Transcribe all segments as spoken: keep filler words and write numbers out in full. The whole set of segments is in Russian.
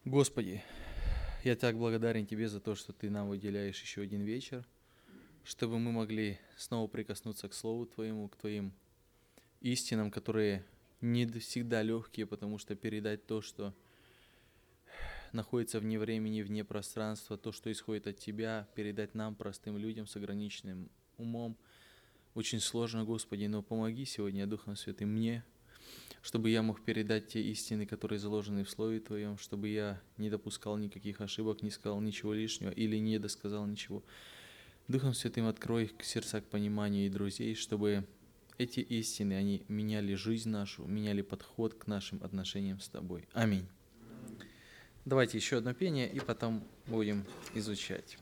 Господи, я так благодарен Тебе за то, что Ты нам выделяешь еще один вечер, чтобы мы могли снова прикоснуться к Слову Твоему, к Твоим истинам, которые не всегда легкие, потому что передать то, что находится вне времени, вне пространства, то, что исходит от Тебя, передать нам, простым людям с ограниченным умом, очень сложно, Господи, но помоги сегодня, Духом Святым, мне, чтобы я мог передать те истины, которые заложены в Слове Твоем, чтобы я не допускал никаких ошибок, не сказал ничего лишнего или не досказал ничего. Духом Святым открой сердца к пониманию и друзей, чтобы эти истины, они меняли жизнь нашу, меняли подход к нашим отношениям с Тобой. Аминь. Давайте еще одно пение, и потом будем изучать.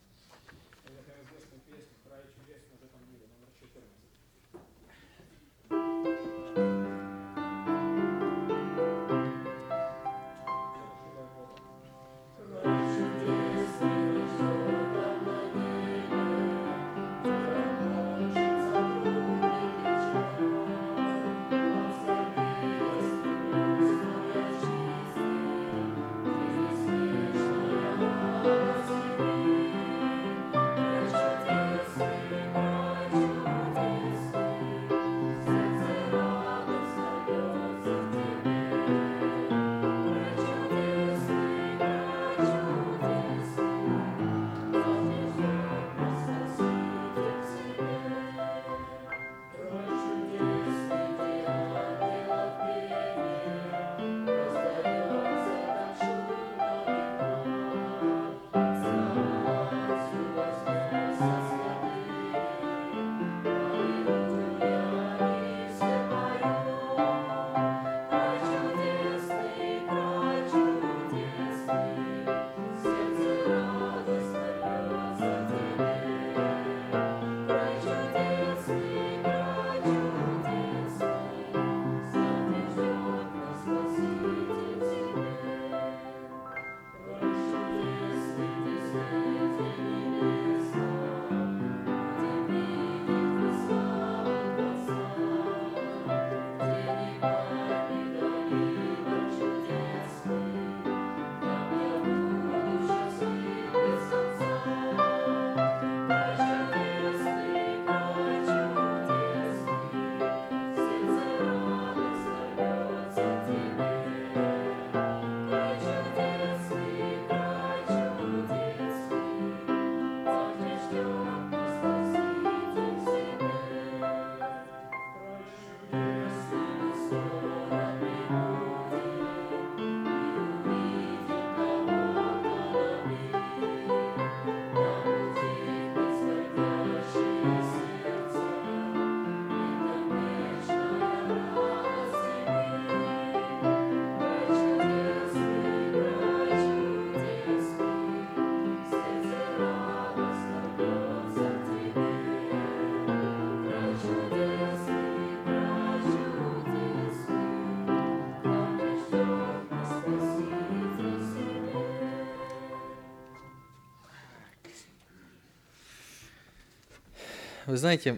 Вы знаете,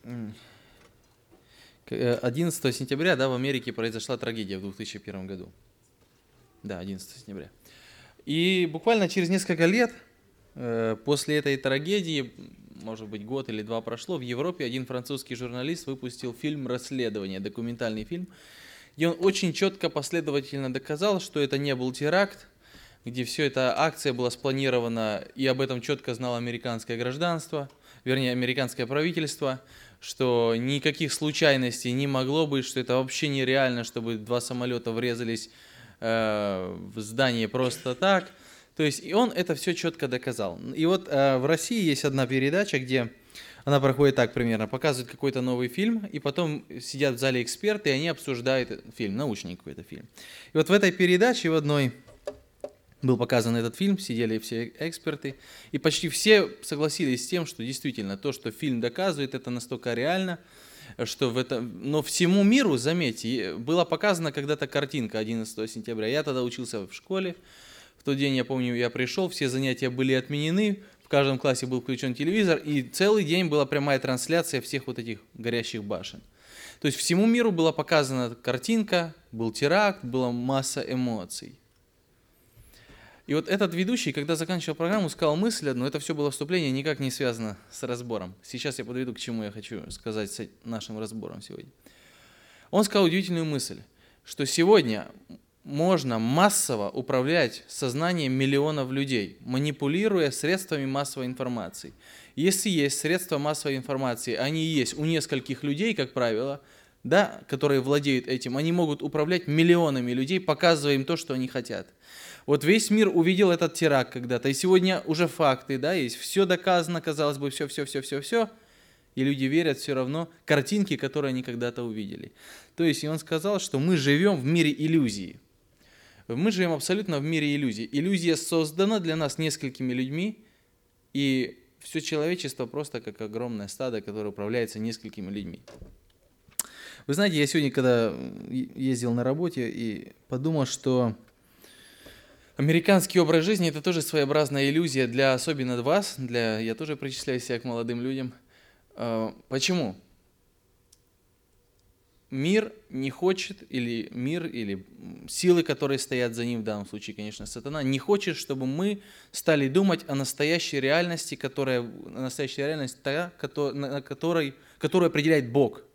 одиннадцатого сентября, да, в Америке произошла трагедия в две тысячи первом году. Да, одиннадцатого сентября. И буквально через несколько лет после этой трагедии, может быть, год или два прошло, в Европе один французский журналист выпустил фильм «Расследование», документальный фильм, где он очень четко, последовательно доказал, что это не был теракт, где все эта акция была спланирована, и об этом четко знало американское гражданство, вернее, американское правительство, что никаких случайностей не могло быть, что это вообще нереально, чтобы два самолета врезались э, в здание просто так. То есть и он это все четко доказал. И вот э, в России есть одна передача, где она проходит так примерно, показывают какой-то новый фильм, и потом сидят в зале эксперты, и они обсуждают этот фильм, научный какой-то фильм. И вот в этой передаче в одной был показан этот фильм, сидели все эксперты, и почти все согласились с тем, что действительно то, что фильм доказывает, это настолько реально, что в этом... Но всему миру, заметьте, была показана когда-то картинка одиннадцатого сентября. Я тогда учился в школе, в тот день, я помню, я пришел, все занятия были отменены, в каждом классе был включен телевизор, и целый день была прямая трансляция всех вот этих горящих башен. То есть всему миру была показана картинка, был теракт, была масса эмоций. И вот этот ведущий, когда заканчивал программу, сказал мысль одну, это все было вступление, никак не связано с разбором. Сейчас я подведу, к чему я хочу сказать с нашим разбором сегодня. Он сказал удивительную мысль, что сегодня можно массово управлять сознанием миллионов людей, манипулируя средствами массовой информации. Если есть средства массовой информации, они есть у нескольких людей, как правило, да, которые владеют этим, они могут управлять миллионами людей, показывая им то, что они хотят. Вот весь мир увидел этот теракт когда-то, и сегодня уже факты, да, есть, все доказано, казалось бы, все, все, все, все, все, и люди верят все равно картинки, которые они когда-то увидели. То есть, и он сказал, что мы живем в мире иллюзии. Мы живем абсолютно в мире иллюзий. Иллюзия создана для нас несколькими людьми, и все человечество просто как огромное стадо, которое управляется несколькими людьми. Вы знаете, я сегодня, когда ездил на работе, и подумал, что американский образ жизни – это тоже своеобразная иллюзия для особенно вас, для, я тоже причисляю себя к молодым людям. Почему? Мир не хочет, или мир, или силы, которые стоят за ним, в данном случае, конечно, сатана, не хочет, чтобы мы стали думать о настоящей реальности, которая, настоящая реальность, та, на которой, которую определяет Бог.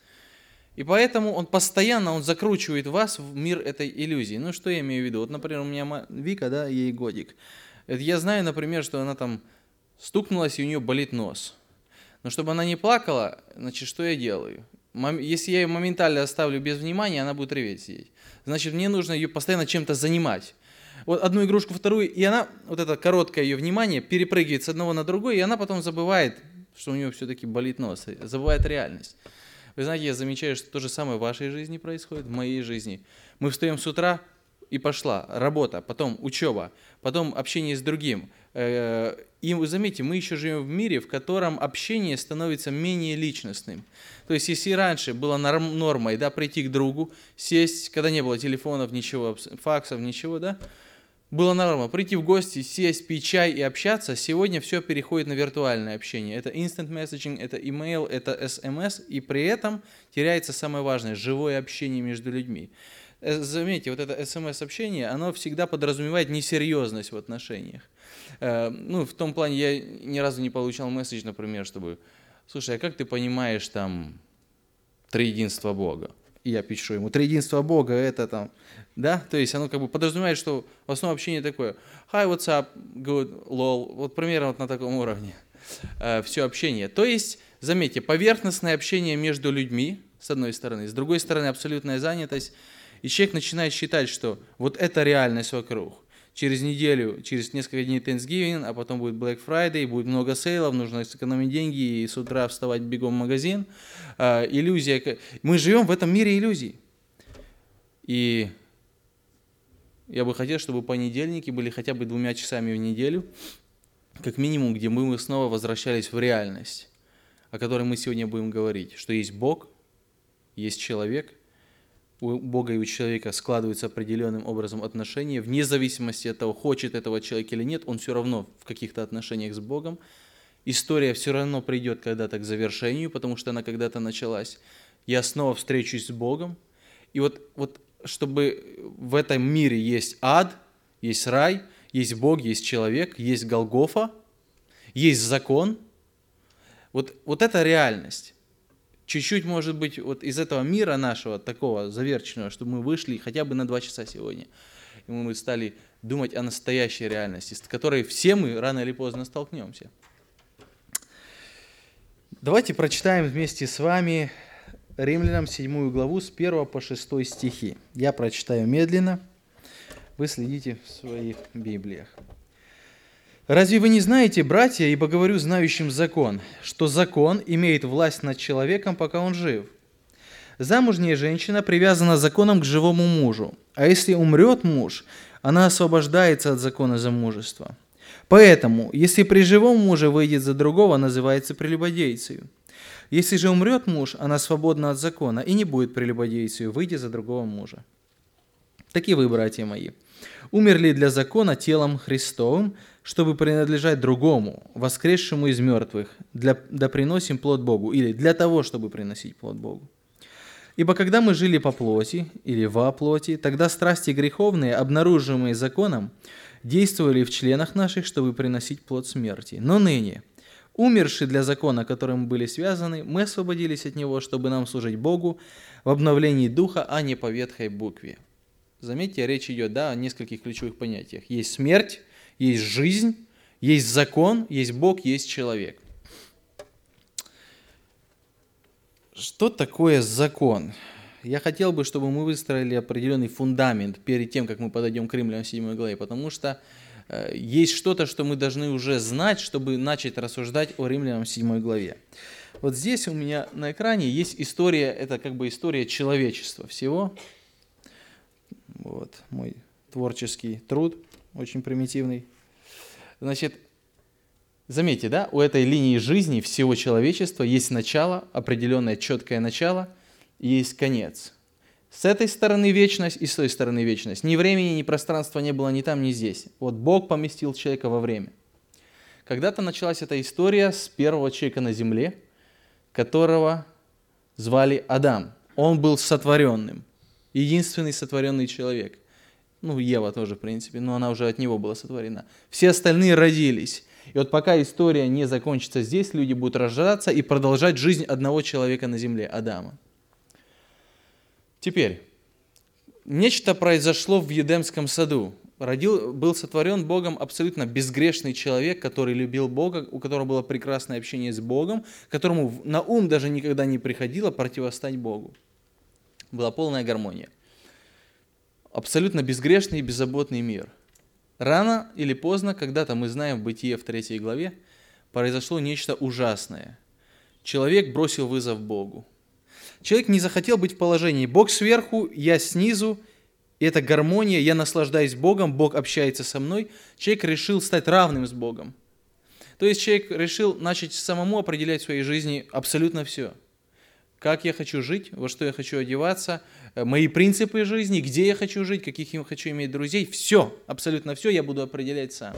И поэтому он постоянно, он закручивает вас в мир этой иллюзии. Ну, что я имею в виду? Вот, например, у меня Вика, да, ей годик. Я знаю, например, что она там стукнулась, и у нее болит нос. Но чтобы она не плакала, значит, что я делаю? Если я ее моментально оставлю без внимания, она будет реветь сидеть. Значит, мне нужно ее постоянно чем-то занимать. Вот одну игрушку, вторую, и она, вот это короткое ее внимание, перепрыгивает с одного на другой, и она потом забывает, что у нее все-таки болит нос, забывает реальность. Вы знаете, я замечаю, что то же самое в вашей жизни происходит, в моей жизни. Мы встаем с утра, и пошла работа, потом учеба, потом общение с другим. И вы заметите, мы еще живем в мире, в котором общение становится менее личностным. То есть, если раньше было нормой, да, прийти к другу, сесть, когда не было телефонов, ничего, факсов, ничего, да, было норма, прийти в гости, сесть, пить чай и общаться, сегодня все переходит на виртуальное общение. Это instant messaging, это email, это эс эм эс, и при этом теряется самое важное – живое общение между людьми. Заметьте, вот это эс эм эс-общение, оно всегда подразумевает несерьезность в отношениях. Ну, в том плане, я ни разу не получал месседж, например, чтобы, слушай, а как ты понимаешь там триединство Бога? И я пишу ему, триединство Бога, это там, да? То есть оно как бы подразумевает, что в основном общение такое, hi, what's up, good, lol, вот примерно вот на таком уровне все общение. То есть, заметьте, поверхностное общение между людьми, с одной стороны, с другой стороны, абсолютная занятость. И человек начинает считать, что вот это реальность вокруг. Через неделю, через несколько дней Thanksgiving, а потом будет Black Friday, будет много сейлов, нужно сэкономить деньги и с утра вставать бегом в магазин. А, иллюзия. Мы живем в этом мире иллюзий. И я бы хотел, чтобы понедельники были хотя бы двумя часами в неделю, как минимум, где мы снова возвращались в реальность, о которой мы сегодня будем говорить, что есть Бог, есть человек, у Бога и у человека складываются определенным образом отношения, вне зависимости от того, хочет этого человек или нет, он все равно в каких-то отношениях с Богом. История все равно придет когда-то к завершению, потому что она когда-то началась. Я снова встречусь с Богом. И вот, вот чтобы в этом мире есть ад, есть рай, есть Бог, есть человек, есть Голгофа, есть закон. Вот, вот это реальность. Чуть-чуть, может быть, вот из этого мира нашего, такого заверченного, чтобы мы вышли хотя бы на два часа сегодня, и мы стали думать о настоящей реальности, с которой все мы рано или поздно столкнемся. Давайте прочитаем вместе с вами Римлянам седьмую главу с первого по шестой стихи. Я прочитаю медленно, вы следите в своих Библиях. «Разве вы не знаете, братья, ибо говорю знающим закон, что закон имеет власть над человеком, пока он жив? Замужняя женщина привязана законом к живому мужу, а если умрет муж, она освобождается от закона замужества. Поэтому, если при живом муже выйдет за другого, называется прелюбодейцей. Если же умрет муж, она свободна от закона и не будет прелюбодейцей, выйдя за другого мужа. Таки вы, братья мои, умерли для закона телом Христовым, чтобы принадлежать другому, воскресшему из мертвых, для, да приносим плод Богу, или для того, чтобы приносить плод Богу. Ибо когда мы жили по плоти, или во плоти, тогда страсти греховные, обнаруживаемые законом, действовали в членах наших, чтобы приносить плод смерти. Но ныне, умерши для закона, которым мы были связаны, мы освободились от него, чтобы нам служить Богу в обновлении духа, а не по ветхой букве». Заметьте, речь идет, да, о нескольких ключевых понятиях. Есть смерть, есть жизнь, есть закон, есть Бог, есть человек. Что такое закон? Я хотел бы, чтобы мы выстроили определенный фундамент перед тем, как мы подойдем к Римлянам седьмой главе, потому что э, есть что-то, что мы должны уже знать, чтобы начать рассуждать о Римлянам седьмой главе. Вот здесь у меня на экране есть история, это как бы история человечества всего. Вот мой творческий труд, очень примитивный. Значит, заметьте, да, у этой линии жизни всего человечества есть начало, определенное четкое начало, и есть конец. С этой стороны вечность и с той стороны вечность. Ни времени, ни пространства не было ни там, ни здесь. Вот Бог поместил человека во время. Когда-то началась эта история с первого человека на земле, которого звали Адам. Он был сотворенным. Единственный сотворенный человек. Ну, Ева тоже, в принципе, но она уже от него была сотворена. Все остальные родились. И вот пока история не закончится здесь, люди будут рождаться и продолжать жизнь одного человека на земле, Адама. Теперь, нечто произошло в Едемском саду. Родил, был сотворен Богом абсолютно безгрешный человек, который любил Бога, у которого было прекрасное общение с Богом, которому на ум даже никогда не приходило противостать Богу. Была полная гармония. Абсолютно безгрешный и беззаботный мир. Рано или поздно, когда-то мы знаем в Бытие в третьей главе, произошло нечто ужасное. Человек бросил вызов Богу. Человек не захотел быть в положении «Бог сверху, я снизу», и это гармония, я наслаждаюсь Богом, Бог общается со мной. Человек решил стать равным с Богом. То есть человек решил начать самому определять в своей жизни абсолютно все. Как я хочу жить, во что я хочу одеваться, мои принципы жизни, где я хочу жить, каких я хочу иметь друзей. Все, абсолютно все я буду определять сам.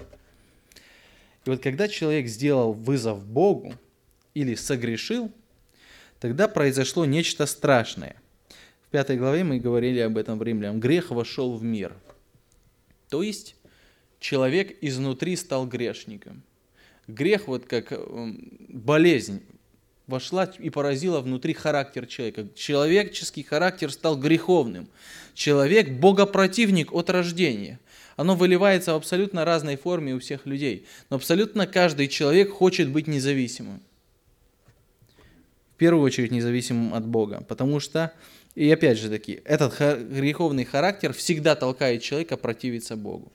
И вот когда человек сделал вызов Богу или согрешил, тогда произошло нечто страшное. В пятой главе мы говорили об этом в Римлянам. Грех вошел в мир. То есть человек изнутри стал грешником. Грех вот как болезнь вошла и поразила внутри характер человека. Человеческий характер стал греховным. Человек богопротивник от рождения. Оно выливается в абсолютно разной форме у всех людей. Но абсолютно каждый человек хочет быть независимым. В первую очередь независимым от Бога. Потому что, и опять же таки, этот греховный характер всегда толкает человека противиться Богу.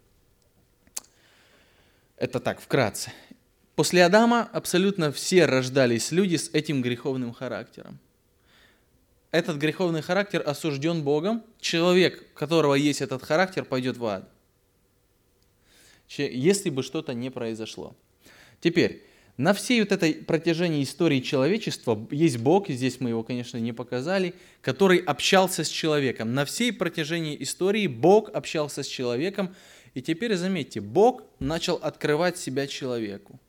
Это так, вкратце. После Адама абсолютно все рождались люди с этим греховным характером. Этот греховный характер осужден Богом. Человек, у которого есть этот характер, пойдет в ад. Если бы что-то не произошло. Теперь, на всей вот этой протяжении истории человечества есть Бог, и здесь мы его, конечно, не показали, который общался с человеком. На всей протяжении истории Бог общался с человеком. И теперь заметьте, Бог начал открывать себя человеку.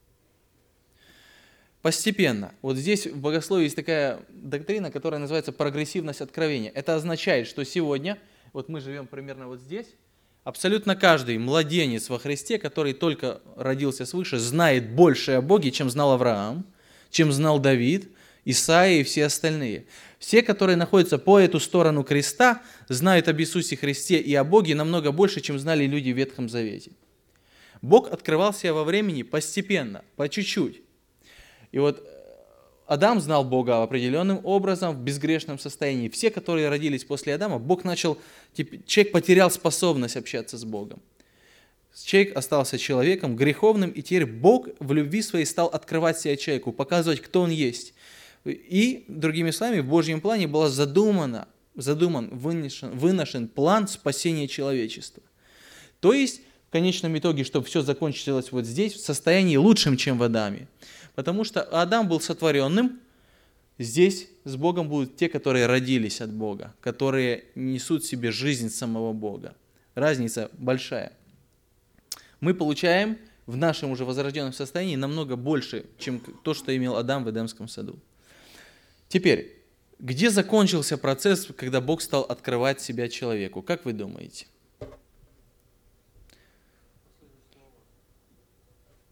Постепенно. Вот здесь в богословии есть такая доктрина, которая называется прогрессивность откровения. Это означает, что сегодня, вот мы живем примерно вот здесь, абсолютно каждый младенец во Христе, который только родился свыше, знает больше о Боге, чем знал Авраам, чем знал Давид, Исаия и все остальные. Все, которые находятся по эту сторону креста, знают об Иисусе Христе и о Боге намного больше, чем знали люди в Ветхом Завете. Бог открывался во времени постепенно, по чуть-чуть. И вот Адам знал Бога определенным образом, в безгрешном состоянии. Все, которые родились после Адама, Бог начал, человек потерял способность общаться с Богом. Человек остался человеком греховным, и теперь Бог в любви своей стал открывать себя человеку, показывать, кто он есть. И, другими словами, в Божьем плане был задумано, задуман, выношен, выношен план спасения человечества. То есть, в конечном итоге, чтобы все закончилось вот здесь, в состоянии лучшем, чем в Адаме. Потому что Адам был сотворенным, здесь с Богом будут те, которые родились от Бога, которые несут в себе жизнь самого Бога. Разница большая. Мы получаем в нашем уже возрожденном состоянии намного больше, чем то, что имел Адам в Эдемском саду. Теперь, где закончился процесс, когда Бог стал открывать себя человеку? Как вы думаете?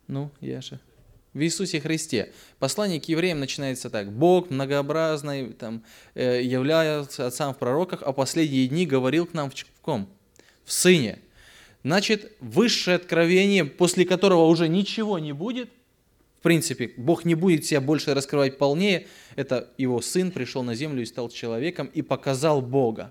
Ну, Яша. В Иисусе Христе. Послание к евреям начинается так. Бог многообразный, там, э, является отцам в пророках, а последние дни говорил к нам в, в ком? В Сыне. Значит, высшее откровение, после которого уже ничего не будет, в принципе, Бог не будет себя больше раскрывать полнее, это Его Сын пришел на землю и стал человеком и показал Бога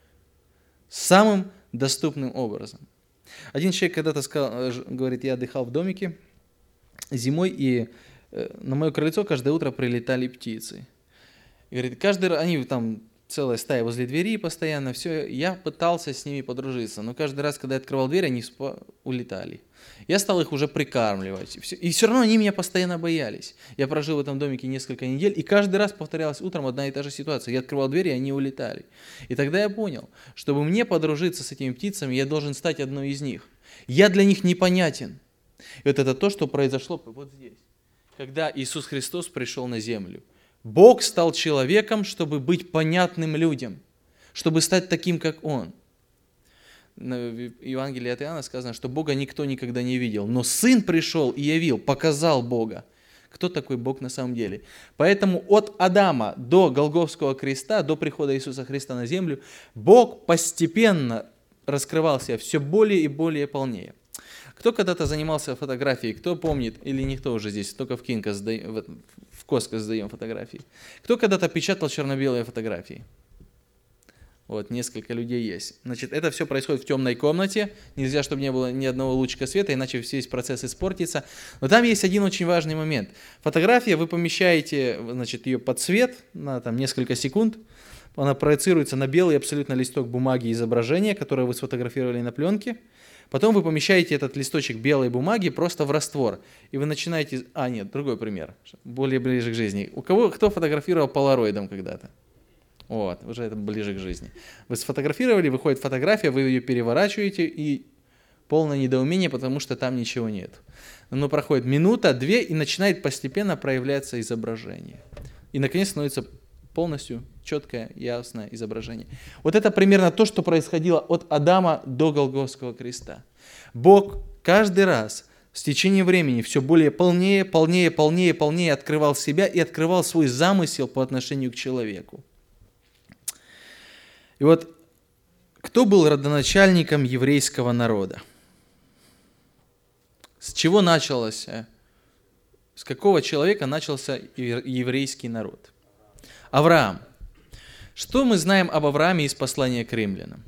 самым доступным образом. Один человек когда-то сказал, говорит, я отдыхал в домике зимой, и на мое крыльцо каждое утро прилетали птицы. И говорит, каждый раз, они там целая стая возле двери постоянно, все, я пытался с ними подружиться, но каждый раз, когда я открывал дверь, они улетали. Я стал их уже прикармливать, и все равно они меня постоянно боялись. Я прожил в этом домике несколько недель, и каждый раз повторялась утром одна и та же ситуация. Я открывал дверь, и они улетали. И тогда я понял, чтобы мне подружиться с этими птицами, я должен стать одной из них. Я для них непонятен. И вот это то, что произошло вот здесь, когда Иисус Христос пришел на землю. Бог стал человеком, чтобы быть понятным людям, чтобы стать таким, как Он. В Евангелии от Иоанна сказано, что Бога никто никогда не видел, но Сын пришел и явил, показал Бога. Кто такой Бог на самом деле? Поэтому от Адама до Голгофского креста, до прихода Иисуса Христа на землю, Бог постепенно раскрывался все более и более полнее. Кто когда-то занимался фотографией, кто помнит, или никто уже здесь, только в Кинко, в Коско сдаем фотографии. Кто когда-то печатал черно-белые фотографии? Вот, несколько людей есть. Значит, это все происходит в темной комнате, нельзя, чтобы не было ни одного лучика света, иначе весь процесс испортится. Но там есть один очень важный момент. Фотография, вы помещаете, значит, ее под свет на там, несколько секунд, она проецируется на белый абсолютно листок бумаги изображения, которое вы сфотографировали на пленке. Потом вы помещаете этот листочек белой бумаги просто в раствор. И вы начинаете... А, нет, другой пример, более ближе к жизни. У кого, кто фотографировал полароидом когда-то? Вот, уже это ближе к жизни. Вы сфотографировали, выходит фотография, вы ее переворачиваете, и полное недоумение, потому что там ничего нет. Но проходит минута, две, и начинает постепенно проявляться изображение. И, наконец, становится полностью четкое, ясное изображение. Вот это примерно то, что происходило от Адама до Голгофского креста. Бог каждый раз с течением времени все более полнее, полнее, полнее, полнее открывал себя и открывал свой замысел по отношению к человеку. И вот кто был родоначальником еврейского народа? С чего началось, с какого человека начался еврейский народ? Авраам. Что мы знаем об Аврааме из послания к римлянам?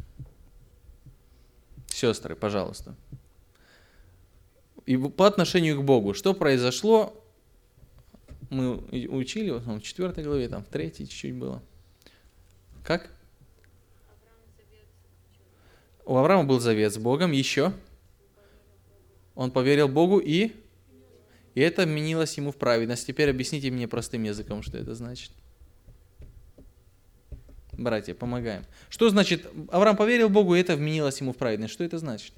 Сестры, пожалуйста. И по отношению к Богу, что произошло, мы учили в четвёртой главе, там в третьей чуть-чуть было. Как? У Авраама был завет с Богом, еще. Он поверил Богу, и, и это вменилось ему в праведность. Теперь объясните мне простым языком, что это значит. Братья, помогаем. Что значит, Авраам поверил Богу, и это вменилось ему в праведность? Что это значит?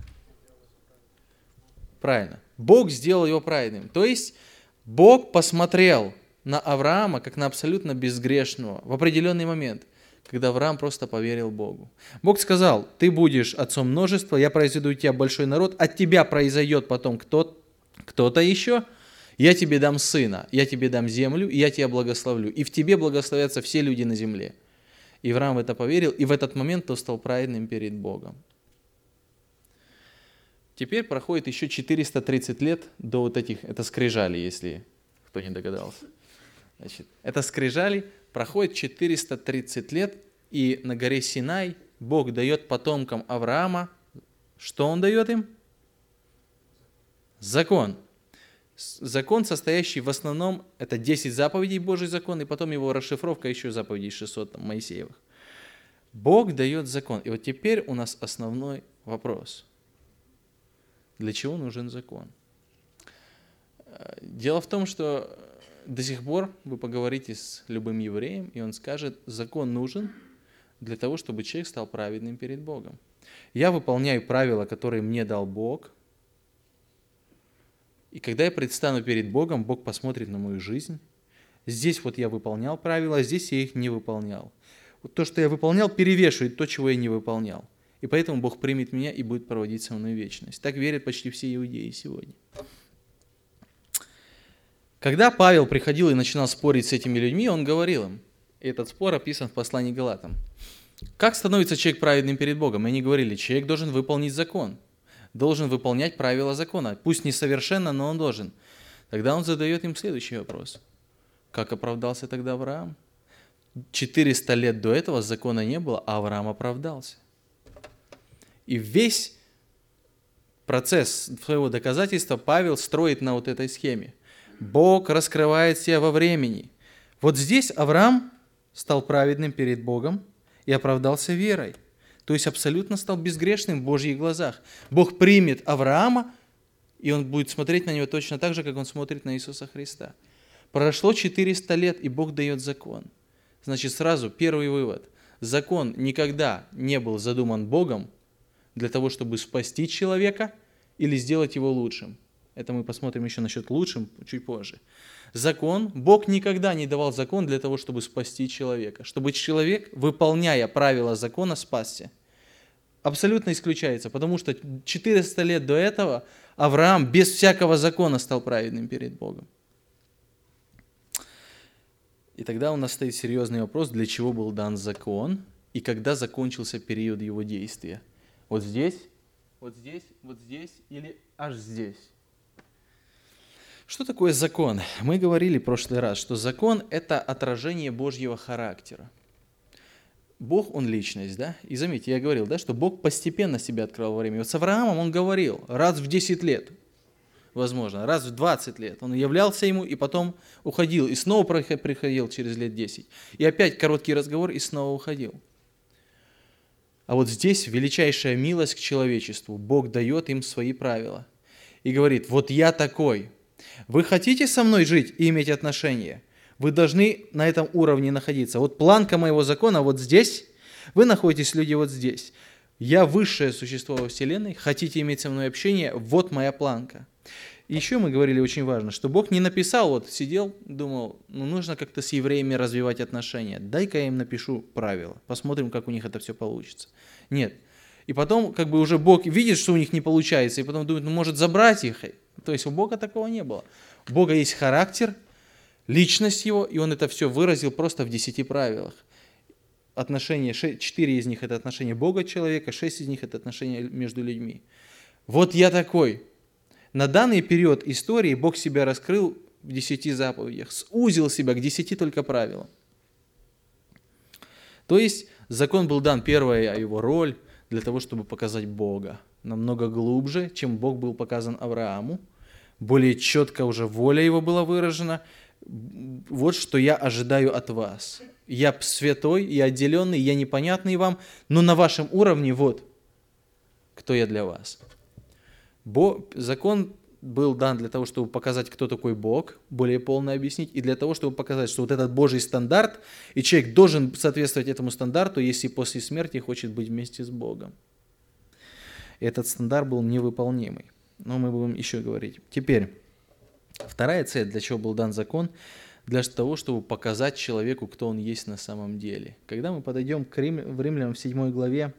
Правильно. Бог сделал его праведным. То есть, Бог посмотрел на Авраама, как на абсолютно безгрешного, в определенный момент, когда Авраам просто поверил Богу. Бог сказал, ты будешь отцом множества, я произведу у тебя большой народ, от тебя произойдет потом кто, кто-то еще, я тебе дам сына, я тебе дам землю, и я тебя благословлю, и в тебе благословятся все люди на земле. И Авраам в это поверил, и в этот момент он стал праведным перед Богом. Теперь проходит еще четыреста тридцать лет до вот этих, это скрижали, если кто не догадался. Значит, это скрижали, проходит четыреста тридцать лет, и на горе Синай Бог дает потомкам Авраама, что Он дает им? Закон. Закон, состоящий в основном, это десять заповедей, Божий закон, и потом его расшифровка еще заповедей шестьсот там, Моисеевых. Бог дает закон. И вот теперь у нас основной вопрос. Для чего нужен закон? Дело в том, что до сих пор вы поговорите с любым евреем, и он скажет, закон нужен для того, чтобы человек стал праведным перед Богом. Я выполняю правила, которые мне дал Бог, и когда я предстану перед Богом, Бог посмотрит на мою жизнь. Здесь вот я выполнял правила, а здесь я их не выполнял. Вот то, что я выполнял, перевешивает то, чего я не выполнял. И поэтому Бог примет меня и будет проводить со мной вечность. Так верят почти все иудеи сегодня. Когда Павел приходил и начинал спорить с этими людьми, он говорил им, и этот спор описан в послании к Галатам, как становится человек праведным перед Богом? И они говорили, человек должен выполнить закон, должен выполнять правила закона, пусть несовершенно, но он должен. Тогда он задает им следующий вопрос. Как оправдался тогда Авраам? четыреста лет до этого закона не было, а Авраам оправдался. И весь процесс своего доказательства Павел строит на вот этой схеме. Бог раскрывает себя во времени. Вот здесь Авраам стал праведным перед Богом и оправдался верой. То есть абсолютно стал безгрешным в Божьих глазах. Бог примет Авраама, и он будет смотреть на него точно так же, как он смотрит на Иисуса Христа. Прошло четыреста лет, и Бог дает закон. Значит, сразу первый вывод. Закон никогда не был задуман Богом для того, чтобы спасти человека или сделать его лучшим. Это мы посмотрим еще насчет лучшим чуть позже. Закон, Бог никогда не давал закон для того, чтобы спасти человека. Чтобы человек, выполняя правила закона, спасся. Абсолютно исключается, потому что четыреста лет до этого Авраам без всякого закона стал праведным перед Богом. И тогда у нас стоит серьезный вопрос, для чего был дан закон и когда закончился период его действия. Вот здесь, вот здесь, вот здесь или аж здесь. Что такое закон? Мы говорили в прошлый раз, что закон – это отражение Божьего характера. Бог, Он личность, да? И заметьте, я говорил, да, что Бог постепенно себя открывал во время. Вот с Авраамом Он говорил раз в десять лет, возможно, раз в двадцать лет. Он являлся ему и потом уходил, и снова приходил через лет десять. И опять короткий разговор, и снова уходил. А вот здесь величайшая милость к человечеству. Бог дает им свои правила. И говорит, вот я такой. Вы хотите со мной жить и иметь отношения? Вы должны на этом уровне находиться. Вот планка моего закона вот здесь. Вы находитесь, люди, вот здесь. Я высшее существо во Вселенной. Хотите иметь со мной общение? Вот моя планка. И еще мы говорили очень важно, что Бог не написал, вот сидел, думал, ну нужно как-то с евреями развивать отношения. Дай-ка я им напишу правила. Посмотрим, как у них это все получится. Нет. И потом как бы уже Бог видит, что у них не получается, и потом думает, ну может забрать их. То есть у Бога такого не было. У Бога есть характер, личность Его, и Он это все выразил просто в десяти правилах. Отношения, четыре из них это отношения Бога человека, шесть из них это отношения между людьми. Вот я такой. На данный период истории Бог себя раскрыл в десяти заповедях, сузил себя к десяти только правилам. То есть закон был дан, первая его роль, для того, чтобы показать Бога. Намного глубже, чем Бог был показан Аврааму. Более четко уже воля его была выражена. Вот что я ожидаю от вас. Я святой, я отделенный, я непонятный вам, но на вашем уровне вот, кто я для вас. Бог, закон был дан для того, чтобы показать, кто такой Бог, более полно объяснить, и для того, чтобы показать, что вот этот Божий стандарт, и человек должен соответствовать этому стандарту, если после смерти хочет быть вместе с Богом. И этот стандарт был невыполнимый. Но мы будем еще говорить. Теперь, вторая цель, для чего был дан закон, для того, чтобы показать человеку, кто он есть на самом деле. Когда мы подойдем к Рим, в Римлянам в седьмой главе,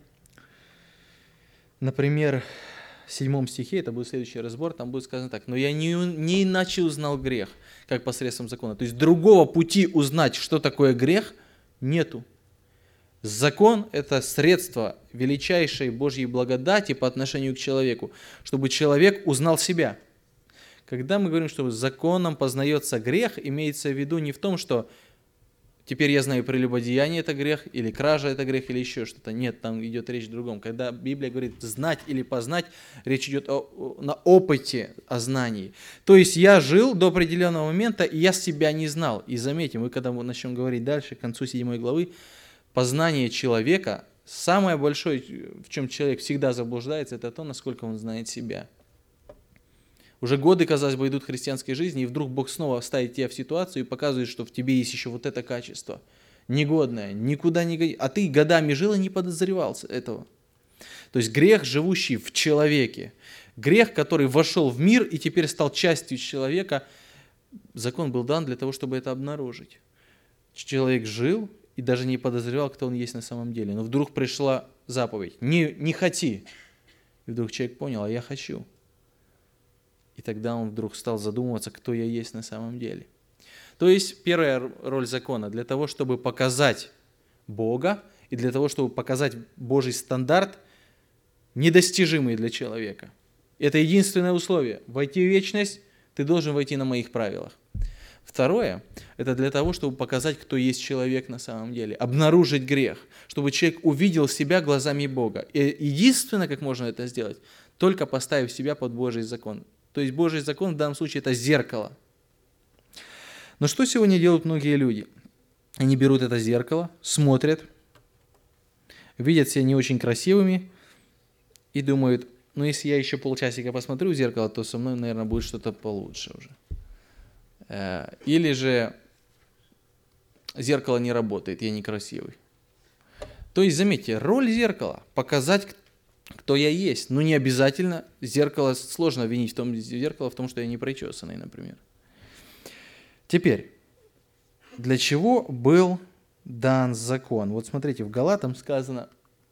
например, в седьмом стихе, это будет следующий разбор, там будет сказано так, «Но я не, не иначе узнал грех, как посредством закона». То есть другого пути узнать, что такое грех, нету. Закон – это средство величайшей Божьей благодати по отношению к человеку, чтобы человек узнал себя. Когда мы говорим, что законом познается грех, имеется в виду не в том, что теперь я знаю, прелюбодеяние – это грех, или кража – это грех, или еще что-то. Нет, там идет речь о другом. Когда Библия говорит «знать» или «познать», речь идет о, на опыте, о знании. То есть я жил до определенного момента, и я себя не знал. И заметим, мы когда мы начнем говорить дальше, к концу седьмой главы, познание человека, самое большое, в чем человек всегда заблуждается, это то, насколько он знает себя. Уже годы, казалось бы, идут христианской жизни, и вдруг Бог снова ставит тебя в ситуацию и показывает, что в тебе есть еще вот это качество, негодное, никуда не годится. А ты годами жил и не подозревал этого. То есть грех, живущий в человеке, грех, который вошел в мир и теперь стал частью человека, закон был дан для того, чтобы это обнаружить. Человек жил и даже не подозревал, кто он есть на самом деле. Но вдруг пришла заповедь: не, не хоти. И вдруг человек понял: а я хочу. И И тогда он вдруг стал задумываться, кто я есть на самом деле. То есть первая роль закона для того, чтобы показать Бога и для того, чтобы показать Божий стандарт, недостижимый для человека. Это единственное условие. Войти в вечность, ты должен войти на моих правилах. Второе, это для того, чтобы показать, кто есть человек на самом деле, обнаружить грех, чтобы человек увидел себя глазами Бога. И единственное, как можно это сделать, только поставив себя под Божий закон. То есть Божий закон в данном случае это зеркало. Но что сегодня делают многие люди? Они берут это зеркало, смотрят, видят себя не очень красивыми и думают, ну если я еще полчасика посмотрю в зеркало, то со мной, наверное, будет что-то получше уже. Или же зеркало не работает, я некрасивый. То есть, заметьте, роль зеркала – показать, кто я есть. Но не обязательно зеркало, сложно винить в том зеркало в том, что я не причесанный, например. Теперь, для чего был дан закон? Вот смотрите, в Галатам сказано,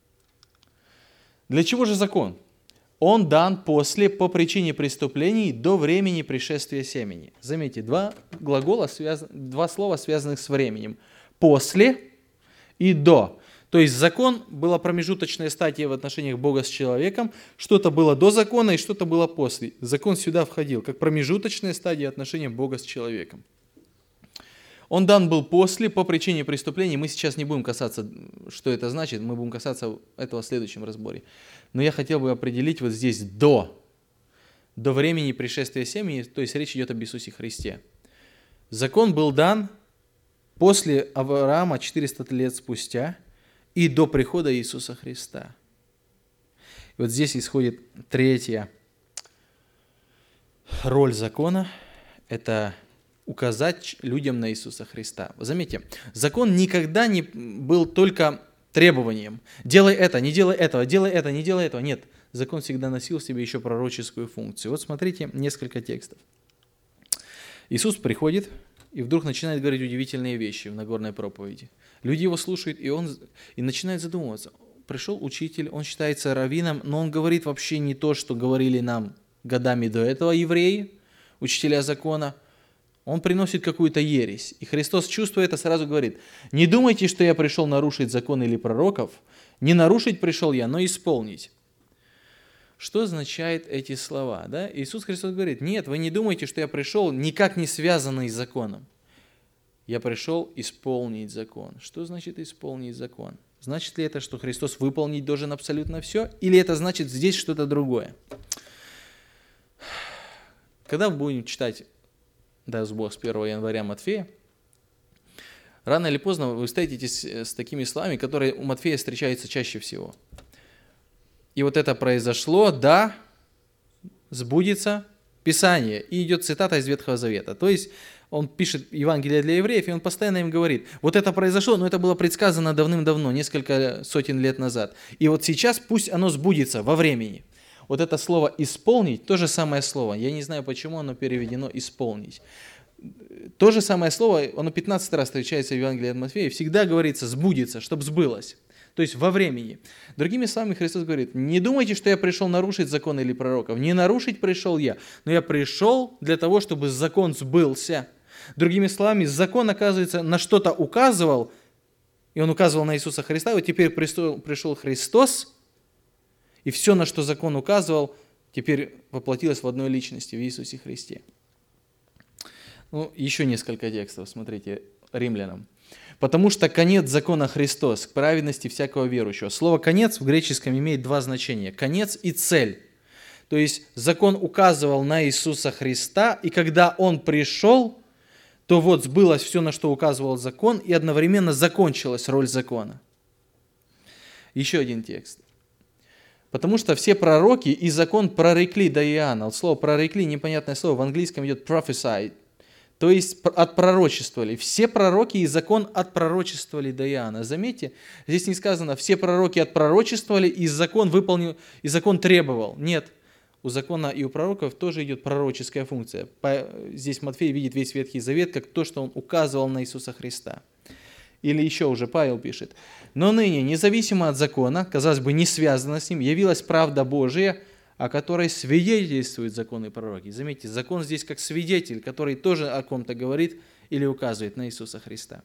для чего же закон? Он дан после, по причине преступлений, до времени пришествия семени. Заметьте, два глагола, связ... два слова, связанных с временем. После и до. То есть закон была промежуточная стадия в отношениях Бога с человеком. Что-то было до закона и что-то было после. Закон сюда входил, как промежуточная стадия отношений Бога с человеком. Он дан был после, по причине преступлений. Мы сейчас не будем касаться, что это значит, мы будем касаться этого в следующем разборе. Но я хотел бы определить вот здесь до, до времени пришествия семени, то есть речь идет об Иисусе Христе. Закон был дан после Авраама четыреста лет спустя и до прихода Иисуса Христа. И вот здесь исходит третья роль закона, это указать людям на Иисуса Христа. Заметьте, закон никогда не был только требованием. Делай это, не делай этого, делай это, не делай этого. Нет, закон всегда носил в себе еще пророческую функцию. Вот смотрите несколько текстов. Иисус приходит и вдруг начинает говорить удивительные вещи в Нагорной проповеди. Люди его слушают, и он и начинает задумываться. Пришел учитель, он считается раввином, но он говорит вообще не то, что говорили нам годами до этого евреи, учителя закона. Он приносит какую-то ересь. И Христос, чувствуя это, сразу говорит, не думайте, что я пришел нарушить закон или пророков. Не нарушить пришел я, но исполнить. Что означают эти слова? Да? Иисус Христос говорит, нет, вы не думайте, что я пришел никак не связанный с законом. Я пришел исполнить закон. Что значит исполнить закон? Значит ли это, что Христос выполнить должен абсолютно все? Или это значит здесь что-то другое? Когда мы будем читать, даст Бог, с первого января Матфея, рано или поздно вы встретитесь с такими словами, которые у Матфея встречаются чаще всего. И вот это произошло, да, сбудется Писание. И идет цитата из Ветхого Завета. То есть он пишет Евангелие для евреев, и он постоянно им говорит, вот это произошло, но это было предсказано давным-давно, несколько сотен лет назад. И вот сейчас пусть оно сбудется во времени. Вот это слово «исполнить» – то же самое слово. Я не знаю, почему оно переведено «исполнить». То же самое слово, оно пятнадцать раз встречается в Евангелии от Матфея, всегда говорится «сбудется», чтобы сбылось. То есть во времени. Другими словами, Христос говорит, не думайте, что я пришел нарушить закон или пророков. Не нарушить пришел я, но я пришел для того, чтобы закон сбылся. Другими словами, закон, оказывается, на что-то указывал, и он указывал на Иисуса Христа, и вот теперь пришел Христос, и все, на что закон указывал, теперь воплотилось в одной личности, в Иисусе Христе. Ну, еще несколько текстов, смотрите, Римлянам. «Потому что конец закона Христос, к праведности всякого верующего». Слово «конец» в греческом имеет два значения – конец и цель. То есть закон указывал на Иисуса Христа, и когда Он пришел, то вот сбылось все, на что указывал закон, и одновременно закончилась роль закона. Еще один текст. «Потому что все пророки и закон прорекли до Иоанна». Вот слово «прорекли» непонятное слово, в английском идет prophesied. То есть отпророчествовали. Все пророки и закон отпророчествовали до Иоанна. Заметьте, здесь не сказано, все пророки отпророчествовали и закон выполнил, и закон требовал. Нет, у закона и у пророков тоже идет пророческая функция. Здесь Матфей видит весь Ветхий Завет как то, что он указывал на Иисуса Христа. Или еще уже Павел пишет. «Но ныне, независимо от закона, казалось бы, не связано с ним, явилась правда Божия, о которой свидетельствуют законы и пророки. Заметьте, закон здесь как свидетель, который тоже о ком-то говорит или указывает на Иисуса Христа.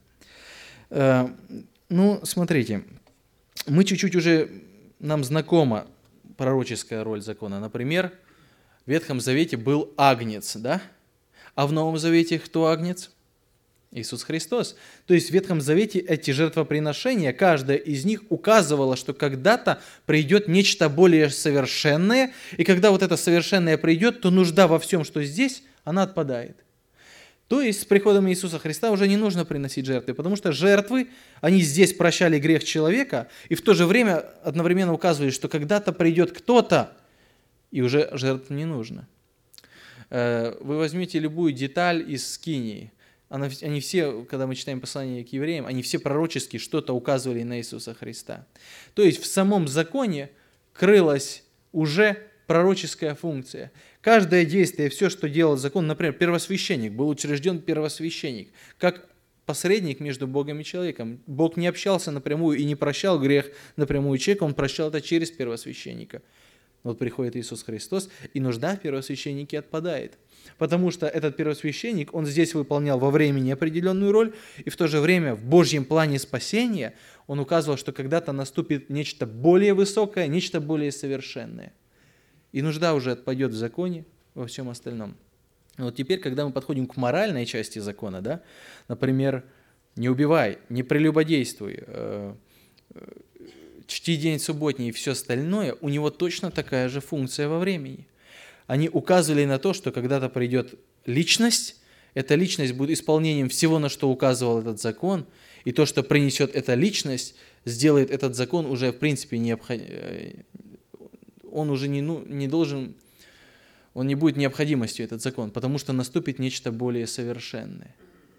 Ну, смотрите, мы чуть-чуть уже, нам знакома пророческая роль закона. Например, в Ветхом Завете был агнец, да? А в Новом Завете кто агнец? Иисус Христос. То есть в Ветхом Завете эти жертвоприношения, каждая из них указывала, что когда-то придет нечто более совершенное, и когда вот это совершенное придет, то нужда во всем, что здесь, она отпадает. То есть с приходом Иисуса Христа уже не нужно приносить жертвы, потому что жертвы, они здесь прощали грех человека, и в то же время одновременно указывали, что когда-то придет кто-то, и уже жертв не нужно. Вы возьмите любую деталь из Скинии. Они все, когда мы читаем послание к евреям, они все пророчески что-то указывали на Иисуса Христа. То есть в самом законе крылась уже пророческая функция. Каждое действие, все, что делал закон, например, первосвященник, был учрежден первосвященник, как посредник между Богом и человеком. Бог не общался напрямую и не прощал грех напрямую человека, Он прощал это через первосвященника. Вот приходит Иисус Христос, и нужда в первосвященнике отпадает. Потому что этот первосвященник, он здесь выполнял во времени определенную роль, и в то же время в Божьем плане спасения он указывал, что когда-то наступит нечто более высокое, нечто более совершенное. И нужда уже отпадет в законе, во всем остальном. Вот теперь, когда мы подходим к моральной части закона, да, например, не убивай, не прелюбодействуй, э, э, чти день субботний и все остальное, у него точно такая же функция во времени. Они указывали на то, что когда-то придет личность, эта личность будет исполнением всего, на что указывал этот закон, и то, что принесет эта личность, сделает этот закон уже в принципе необходимым. Он уже не, ну, не должен, он не будет необходимостью, этот закон, потому что наступит нечто более совершенное.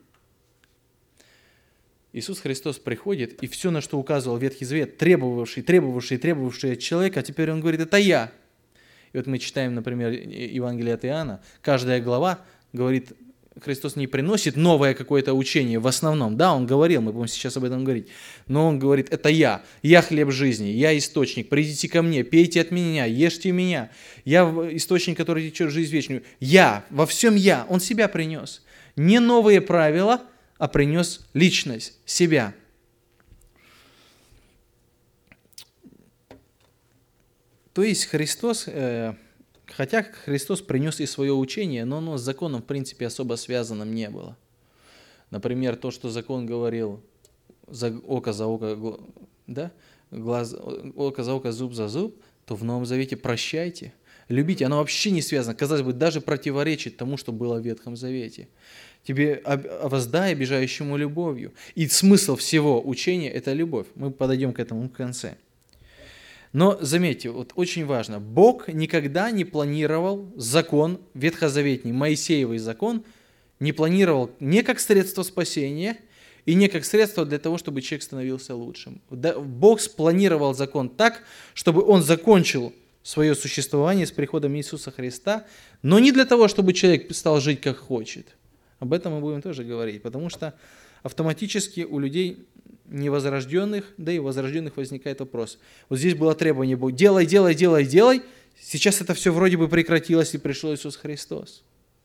Иисус Христос приходит, и все, на что указывал Ветхий Завет, требовавший, требовавший, требовавший от человека, а теперь Он говорит, это я. И вот мы читаем, например, Евангелие от Иоанна, каждая глава говорит, Христос не приносит новое какое-то учение в основном. Да, Он говорил, мы будем сейчас об этом говорить, но Он говорит, это я, я хлеб жизни, я источник, придите ко мне, пейте от меня, ешьте меня, я источник, который течет в жизнь вечную. Я, во всем я, Он себя принес. Не новые правила, а принес личность, себя. То есть Христос, э, хотя Христос принес и свое учение, но оно с законом, в принципе, особо связанным не было. Например, то, что закон говорил, за око за око, да? Глаз, око за око, зуб за зуб, то в Новом Завете прощайте, любите. Оно вообще не связано, казалось бы, даже противоречит тому, что было в Ветхом Завете. Тебе воздай обижающему любовью. И смысл всего учения – это любовь. Мы подойдем к этому в конце. Но заметьте, вот очень важно, Бог никогда не планировал закон, ветхозаветний, Моисеевый закон, не планировал не как средство спасения и не как средство для того, чтобы человек становился лучшим. Бог спланировал закон так, чтобы он закончил свое существование с приходом Иисуса Христа, но не для того, чтобы человек стал жить как хочет. Об этом мы будем тоже говорить, потому что автоматически у людей невозрожденных, да и возрожденных возникает вопрос. Вот здесь было требование, делай, делай, делай, делай, сейчас это все вроде бы прекратилось и пришел Иисус Христос.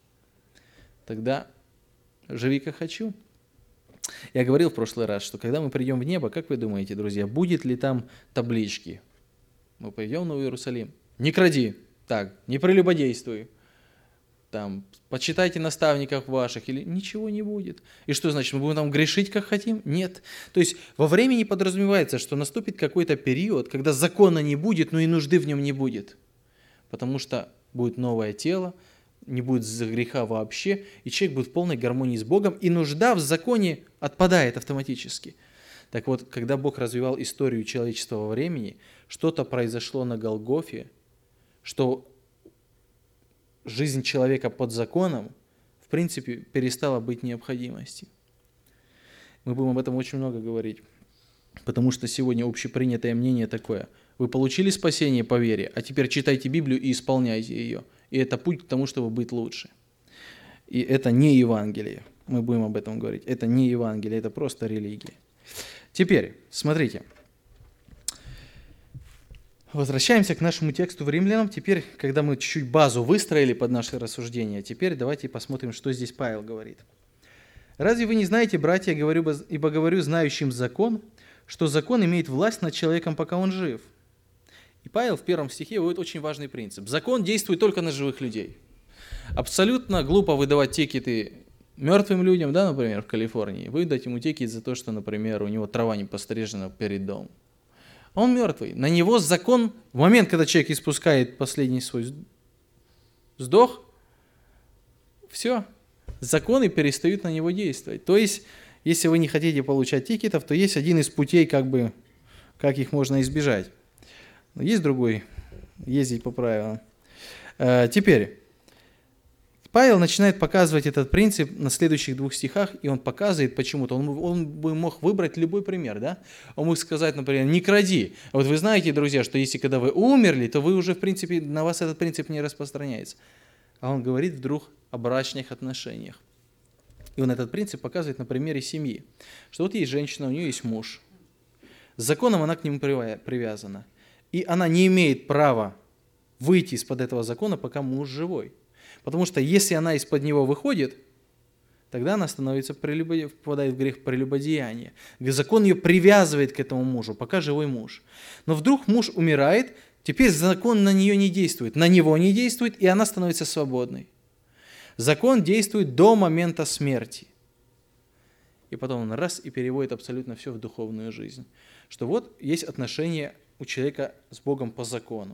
Тогда живи как хочу. Я говорил в прошлый раз, что когда мы придем в небо, как вы думаете, друзья, будет ли там таблички? Мы пойдем в Новый Иерусалим. Не кради, так, не прелюбодействуй. Там, почитайте наставников ваших, или ничего не будет. И что значит, мы будем там грешить, как хотим? Нет. То есть во времени подразумевается, что наступит какой-то период, когда закона не будет, но и нужды в нем не будет. Потому что будет новое тело, не будет греха вообще, и человек будет в полной гармонии с Богом, и нужда в законе отпадает автоматически. Так вот, когда Бог развивал историю человечества во времени, что-то произошло на Голгофе, что жизнь человека под законом, в принципе, перестала быть необходимостью. Мы будем об этом очень много говорить, потому что сегодня общепринятое мнение такое. Вы получили спасение по вере, а теперь читайте Библию и исполняйте ее. И это путь к тому, чтобы быть лучше. И это не Евангелие. Мы будем об этом говорить. Это не Евангелие, это просто религия. Теперь, смотрите. Возвращаемся к нашему тексту в Римлянам. Теперь, когда мы чуть-чуть базу выстроили под наши рассуждения, теперь давайте посмотрим, что здесь Павел говорит. «Разве вы не знаете, братья, говорю, ибо говорю знающим закон, что закон имеет власть над человеком, пока он жив?» И Павел в первом стихе выводит очень важный принцип. Закон действует только на живых людей. Абсолютно глупо выдавать тикеты мертвым людям, да, например, в Калифорнии, выдать ему тикет за то, что, например, у него трава не пострижена перед домом. Он мертвый. На него закон, в момент, когда человек испускает последний свой вздох, все, законы перестают на него действовать. То есть, если вы не хотите получать тикетов, то есть один из путей, как бы, как их можно избежать. Но есть другой, ездить по правилам. Теперь, Павел начинает показывать этот принцип на следующих двух стихах, и он показывает почему-то. Он, он бы мог выбрать любой пример, да? Он мог сказать, например, не кради. Вот вы знаете, друзья, что если когда вы умерли, то вы уже, в принципе, на вас этот принцип не распространяется. А он говорит вдруг о брачных отношениях. И он этот принцип показывает на примере семьи. Что вот есть женщина, у нее есть муж. С законом она к нему привязана. И она не имеет права выйти из-под этого закона, пока муж живой. Потому что если она из-под него выходит, тогда она становится прелюбо... впадает в грех прелюбодеяния. Закон ее привязывает к этому мужу, пока живой муж. Но вдруг муж умирает, теперь закон на нее не действует, на него не действует, и она становится свободной. Закон действует до момента смерти. И потом он раз и переводит абсолютно все в духовную жизнь. Что вот есть отношения у человека с Богом по закону.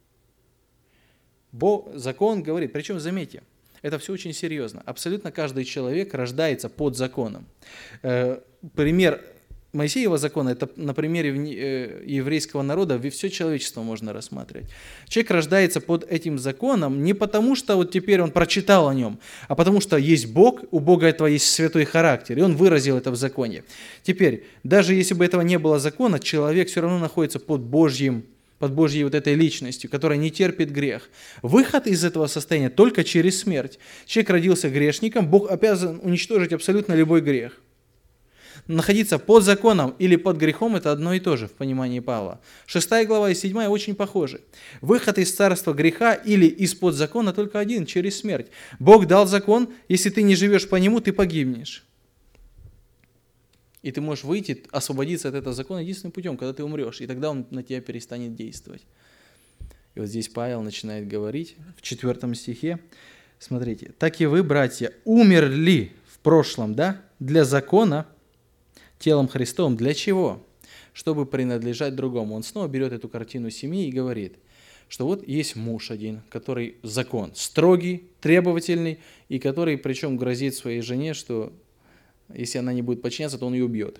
Бог, закон говорит, причем заметьте, это все очень серьезно. Абсолютно каждый человек рождается под законом. Э, пример Моисеева закона, это на примере еврейского народа все человечество можно рассматривать. Человек рождается под этим законом не потому, что вот теперь он прочитал о нем, а потому что есть Бог, у Бога этого есть святой характер, и он выразил это в законе. Теперь, даже если бы этого не было закона, человек все равно находится под Божьим под Божьей вот этой личностью, которая не терпит грех. Выход из этого состояния только через смерть. Человек родился грешником, Бог обязан уничтожить абсолютно любой грех. Находиться под законом или под грехом – это одно и то же в понимании Павла. Шестая глава и седьмая очень похожи. Выход из царства греха или из-под закона только один – через смерть. Бог дал закон, если ты не живешь по нему, ты погибнешь. И ты можешь выйти, освободиться от этого закона единственным путем, когда ты умрешь, и тогда он на тебя перестанет действовать. И вот здесь Павел начинает говорить в четвертом стихе, смотрите, «Так и вы, братья, умерли в прошлом, да, для закона, телом Христовым, для чего? Чтобы принадлежать другому». Он снова берет эту картину семьи и говорит, что вот есть муж один, который закон строгий, требовательный, и который причем грозит своей жене, что если она не будет подчиняться, то он ее убьет.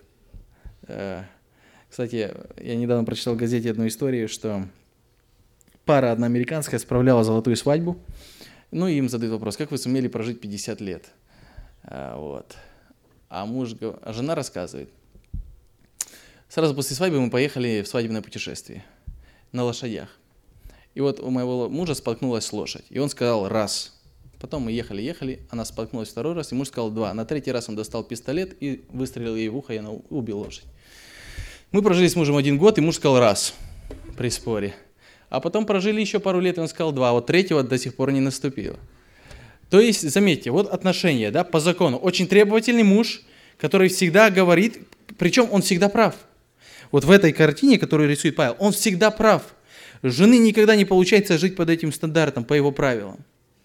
Кстати, я недавно прочитал в газете одну историю, что пара одна американская справляла золотую свадьбу, ну и им задают вопрос, как вы сумели прожить пятьдесят лет? Вот. А муж, а жена рассказывает, сразу после свадьбы мы поехали в свадебное путешествие на лошадях. И вот у моего мужа споткнулась лошадь, и он сказал «раз». Потом мы ехали-ехали, она споткнулась второй раз, и муж сказал два. На третий раз он достал пистолет и выстрелил ей в ухо, и она убила лошадь. Мы прожили с мужем один год, и муж сказал раз при споре. А потом прожили еще пару лет, и он сказал два. Вот третьего до сих пор не наступило. То есть, заметьте, вот отношения, да, по закону. Очень требовательный муж, который всегда говорит, причем он всегда прав. Вот в этой картине, которую рисует Павел, он всегда прав. Жены никогда не получается жить под этим стандартом, по его правилам.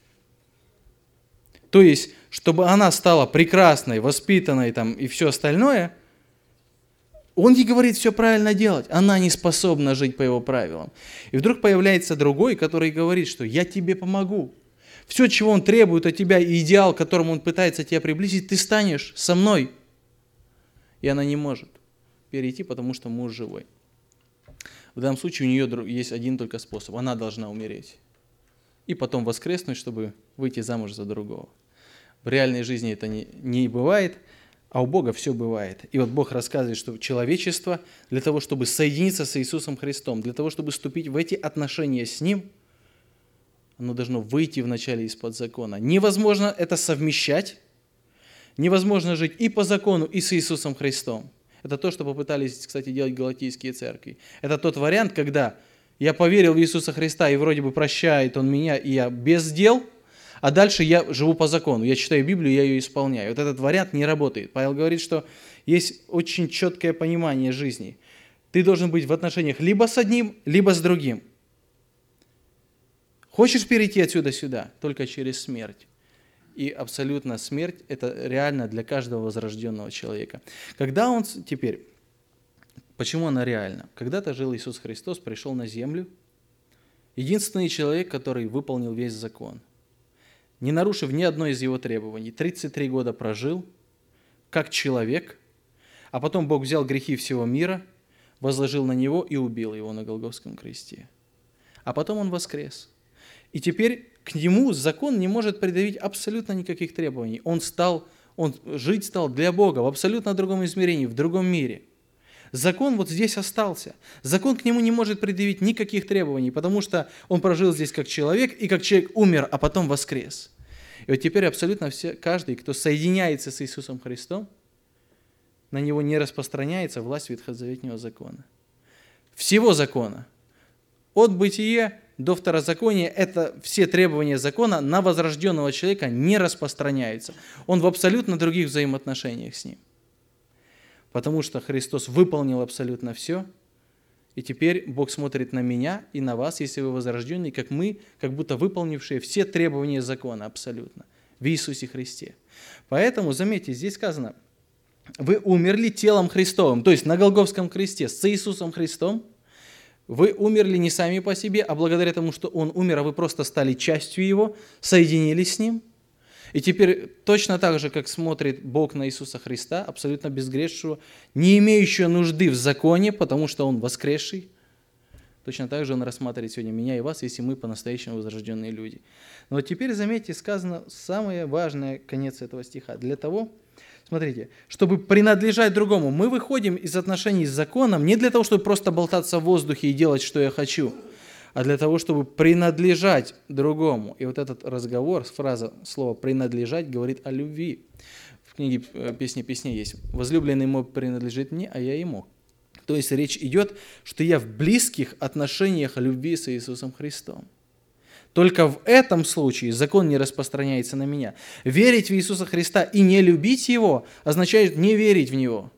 То есть, чтобы она стала прекрасной, воспитанной там, и все остальное, он ей говорит все правильно делать. Она не способна жить по его правилам. И вдруг появляется другой, который говорит, что я тебе помогу. Все, чего он требует от тебя, и идеал, к которому он пытается тебя приблизить, ты станешь со мной. И она не может перейти, потому что муж живой. В данном случае у нее есть один только способ. Она должна умереть. И потом воскреснуть, чтобы выйти замуж за другого. В реальной жизни это не, не бывает, а у Бога все бывает. И вот Бог рассказывает, что человечество для того, чтобы соединиться с Иисусом Христом, для того, чтобы вступить в эти отношения с Ним, оно должно выйти вначале из-под закона. Невозможно это совмещать, невозможно жить и по закону, и с Иисусом Христом. Это то, что попытались, кстати, делать галатийские церкви. Это тот вариант, когда Я поверил в Иисуса Христа, и вроде бы прощает Он меня, и я без дел, а дальше я живу по закону. Я читаю Библию, я ее исполняю. Вот этот вариант не работает. Павел говорит, что есть очень четкое понимание жизни. Ты должен быть в отношениях либо с одним, либо с другим. Хочешь перейти отсюда сюда? Только через смерть. И абсолютно смерть – это реально для каждого возрожденного человека. Когда он теперь, почему она реальна? Когда-то жил Иисус Христос, пришел на землю, единственный человек, который выполнил весь закон, не нарушив ни одно из его требований. тридцать три года прожил, как человек, а потом Бог взял грехи всего мира, возложил на него и убил его на Голгофском кресте. А потом он воскрес. И теперь к нему закон не может предъявить абсолютно никаких требований. Он стал, он жить стал для Бога в абсолютно другом измерении, в другом мире. Закон вот здесь остался. Закон к нему не может предъявить никаких требований, потому что он прожил здесь как человек, и как человек умер, а потом воскрес. И вот теперь абсолютно все, каждый, кто соединяется с Иисусом Христом, на него не распространяется власть ветхозаветнего закона. Всего закона. От бытия до второзакония это все требования закона на возрожденного человека не распространяются. Он в абсолютно других взаимоотношениях с ним. Потому что Христос выполнил абсолютно все, и теперь Бог смотрит на меня и на вас, если вы возрожденные, как мы, как будто выполнившие все требования закона абсолютно в Иисусе Христе. Поэтому, заметьте, здесь сказано, вы умерли телом Христовым, то есть на Голгофском кресте с Иисусом Христом. Вы умерли не сами по себе, а благодаря тому, что Он умер, а вы просто стали частью Его, соединились с Ним. И теперь точно так же, как смотрит Бог на Иисуса Христа, абсолютно безгрешного, не имеющего нужды в законе, потому что Он воскресший, точно так же Он рассматривает сегодня меня и вас, если мы по-настоящему возрожденные люди. Но вот теперь, заметьте, сказано самое важное, конец этого стиха. Для того, смотрите, чтобы принадлежать другому, мы выходим из отношений с законом не для того, чтобы просто болтаться в воздухе и делать, что я хочу, а для того, чтобы принадлежать другому. И вот этот разговор, фраза, слово «принадлежать» говорит о любви. В книге «Песни песней» есть «Возлюбленный мой принадлежит мне, а я ему». То есть речь идет, что я в близких отношениях любви с Иисусом Христом. Только в этом случае закон не распространяется на меня. Верить в Иисуса Христа и не любить Его означает не верить в Него.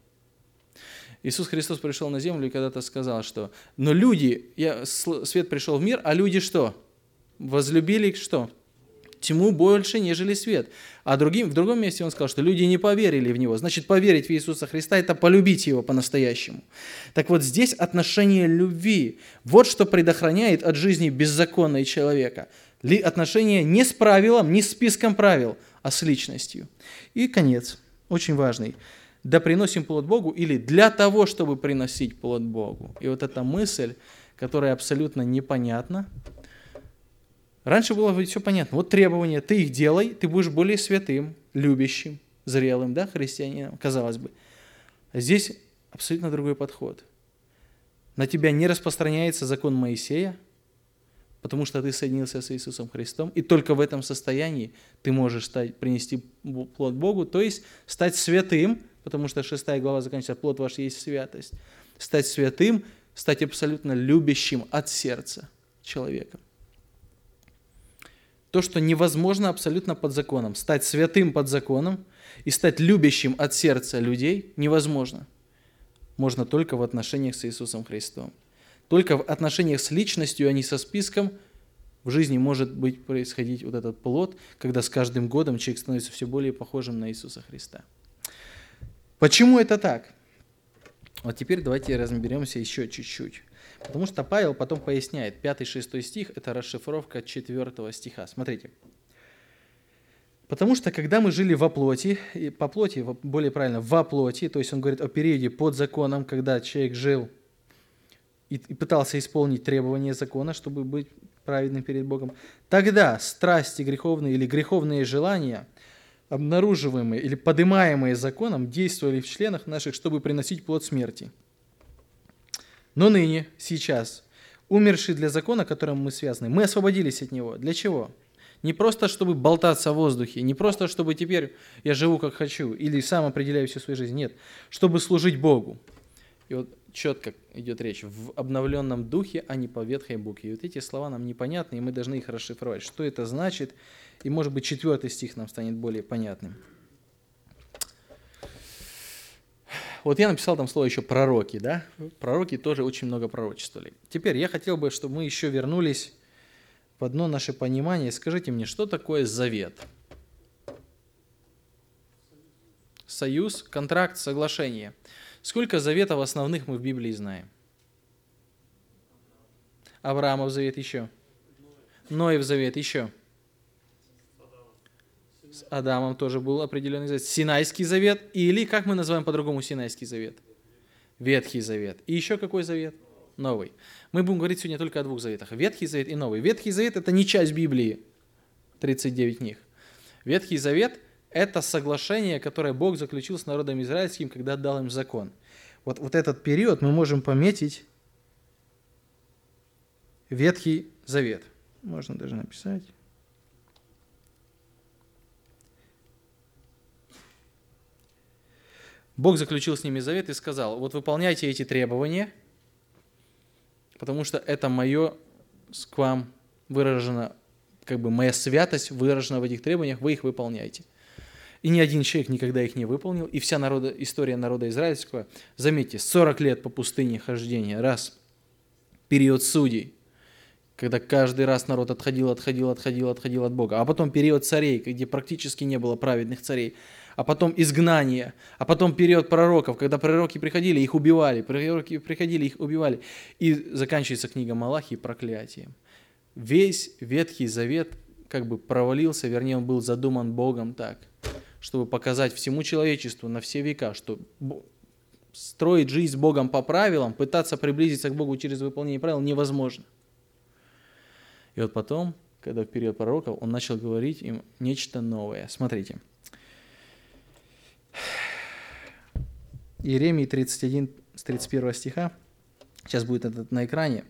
Иисус Христос пришел на землю и когда-то сказал, что «но люди, я, свет пришел в мир, а люди что? Возлюбили что? Тьму больше, нежели свет». А другим, в другом месте Он сказал, что люди не поверили в Него. Значит, поверить в Иисуса Христа – это полюбить Его по-настоящему. Так вот здесь отношение любви. Вот что предохраняет от жизни беззаконного человека. Отношение не с правилом, не с списком правил, а с личностью. И конец, очень важный. Да приносим плод Богу или для того, чтобы приносить плод Богу. И вот эта мысль, которая абсолютно непонятна. Раньше было все понятно. Вот требования, ты их делай, ты будешь более святым, любящим, зрелым, да, христианином, казалось бы. А здесь абсолютно другой подход. На тебя не распространяется закон Моисея, потому что ты соединился с Иисусом Христом, и только в этом состоянии ты можешь стать, принести плод Богу, то есть стать святым, потому что шестая глава заканчивается, плод ваш есть святость. Стать святым, стать абсолютно любящим от сердца человеком. То, что невозможно абсолютно под законом. Стать святым под законом и стать любящим от сердца людей невозможно. Можно только в отношениях с Иисусом Христом. Только в отношениях с личностью, а не со списком, в жизни может быть происходить вот этот плод, когда с каждым годом человек становится все более похожим на Иисуса Христа. Почему это так? Вот теперь давайте разберемся еще чуть-чуть. Потому что Павел потом поясняет, пятый-шестой стих – это расшифровка четвертого стиха. Смотрите. Потому что, когда мы жили во плоти, и по плоти, более правильно, во плоти, то есть он говорит о периоде под законом, когда человек жил и, и пытался исполнить требования закона, чтобы быть праведным перед Богом, тогда страсти греховные или греховные желания, обнаруживаемые или поднимаемые законом, действовали в членах наших, чтобы приносить плод смерти. Но ныне, сейчас, умершие для закона, которым мы связаны, мы освободились от него. Для чего? Не просто, чтобы болтаться в воздухе, не просто, чтобы теперь я живу как хочу или сам определяю всю свою жизнь. Нет, чтобы служить Богу. И вот четко идет речь в обновленном духе, а не по ветхой букве. И вот эти слова нам непонятны, и мы должны их расшифровать. Что это значит? И, может быть, четвертый стих нам станет более понятным. Вот я написал там слово еще пророки, да? Пророки тоже очень много пророчествовали. Теперь я хотел бы, чтобы мы еще вернулись в одно наше понимание. Скажите мне, что такое завет? Союз, контракт, соглашение. Сколько заветов основных мы в Библии знаем? Авраамов завет еще. Ноев завет еще. С Адамом тоже был определенный завет. Синайский завет, или как мы называем по-другому Синайский завет? Ветхий завет. И еще какой завет? Новый. Мы будем говорить сегодня только о двух заветах. Ветхий завет и Новый. Ветхий завет – это не часть Библии, тридцать девять книг. Ветхий завет – это соглашение, которое Бог заключил с народом израильским, когда дал им закон. Вот, вот этот период мы можем пометить Ветхий завет. Можно даже написать. Бог заключил с ними завет и сказал: вот выполняйте эти требования, потому что это мое к вам выражено, как бы моя святость выражена в этих требованиях, вы их выполняйте. И ни один человек никогда их не выполнил, и вся народа, история народа израильского, заметьте, сорок лет по пустыне хождения, раз, период судей, когда каждый раз народ отходил, отходил, отходил, отходил от Бога, а потом период царей, где практически не было праведных царей, а потом изгнание, а потом период пророков, когда пророки приходили, их убивали, пророки приходили, их убивали, и заканчивается книга Малахии проклятием. Весь Ветхий Завет как бы провалился, вернее, он был задуман Богом так, чтобы показать всему человечеству на все века, что строить жизнь с Богом по правилам, пытаться приблизиться к Богу через выполнение правил невозможно. И вот потом, когда в период пророков, он начал говорить им нечто новое. Смотрите. Иеремии тридцать один, с тридцать первого стиха. Сейчас будет это на экране.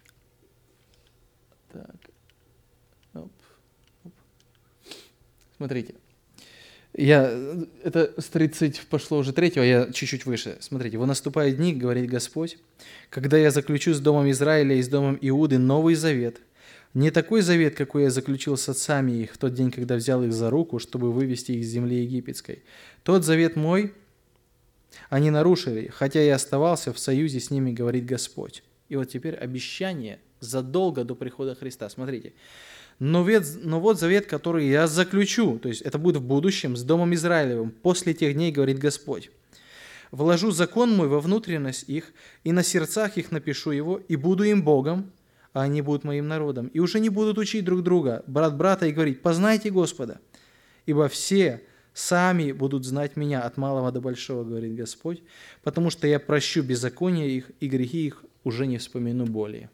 Так. Оп. Оп. Смотрите. Я, это с тридцать пошло уже третьего, я чуть-чуть выше. Смотрите. «Во наступают дни, говорит Господь, когда я заключу с домом Израиля и с домом Иуды новый завет. Не такой завет, какой я заключил с отцами их в тот день, когда взял их за руку, чтобы вывести их из земли египетской. Тот завет мой они нарушили, хотя я оставался в союзе с ними, говорит Господь». И вот теперь обещание задолго до прихода Христа. Смотрите. Но, вет, «Но вот завет, который я заключу», то есть это будет в будущем, с домом Израилевым, после тех дней, говорит Господь. «Вложу закон мой во внутренность их, и на сердцах их напишу его, и буду им Богом, а они будут моим народом. И уже не будут учить друг друга, брат брата, и говорить: познайте Господа, ибо все сами будут знать меня от малого до большого, говорит Господь, потому что я прощу беззаконие их, и грехи их уже не вспомину более».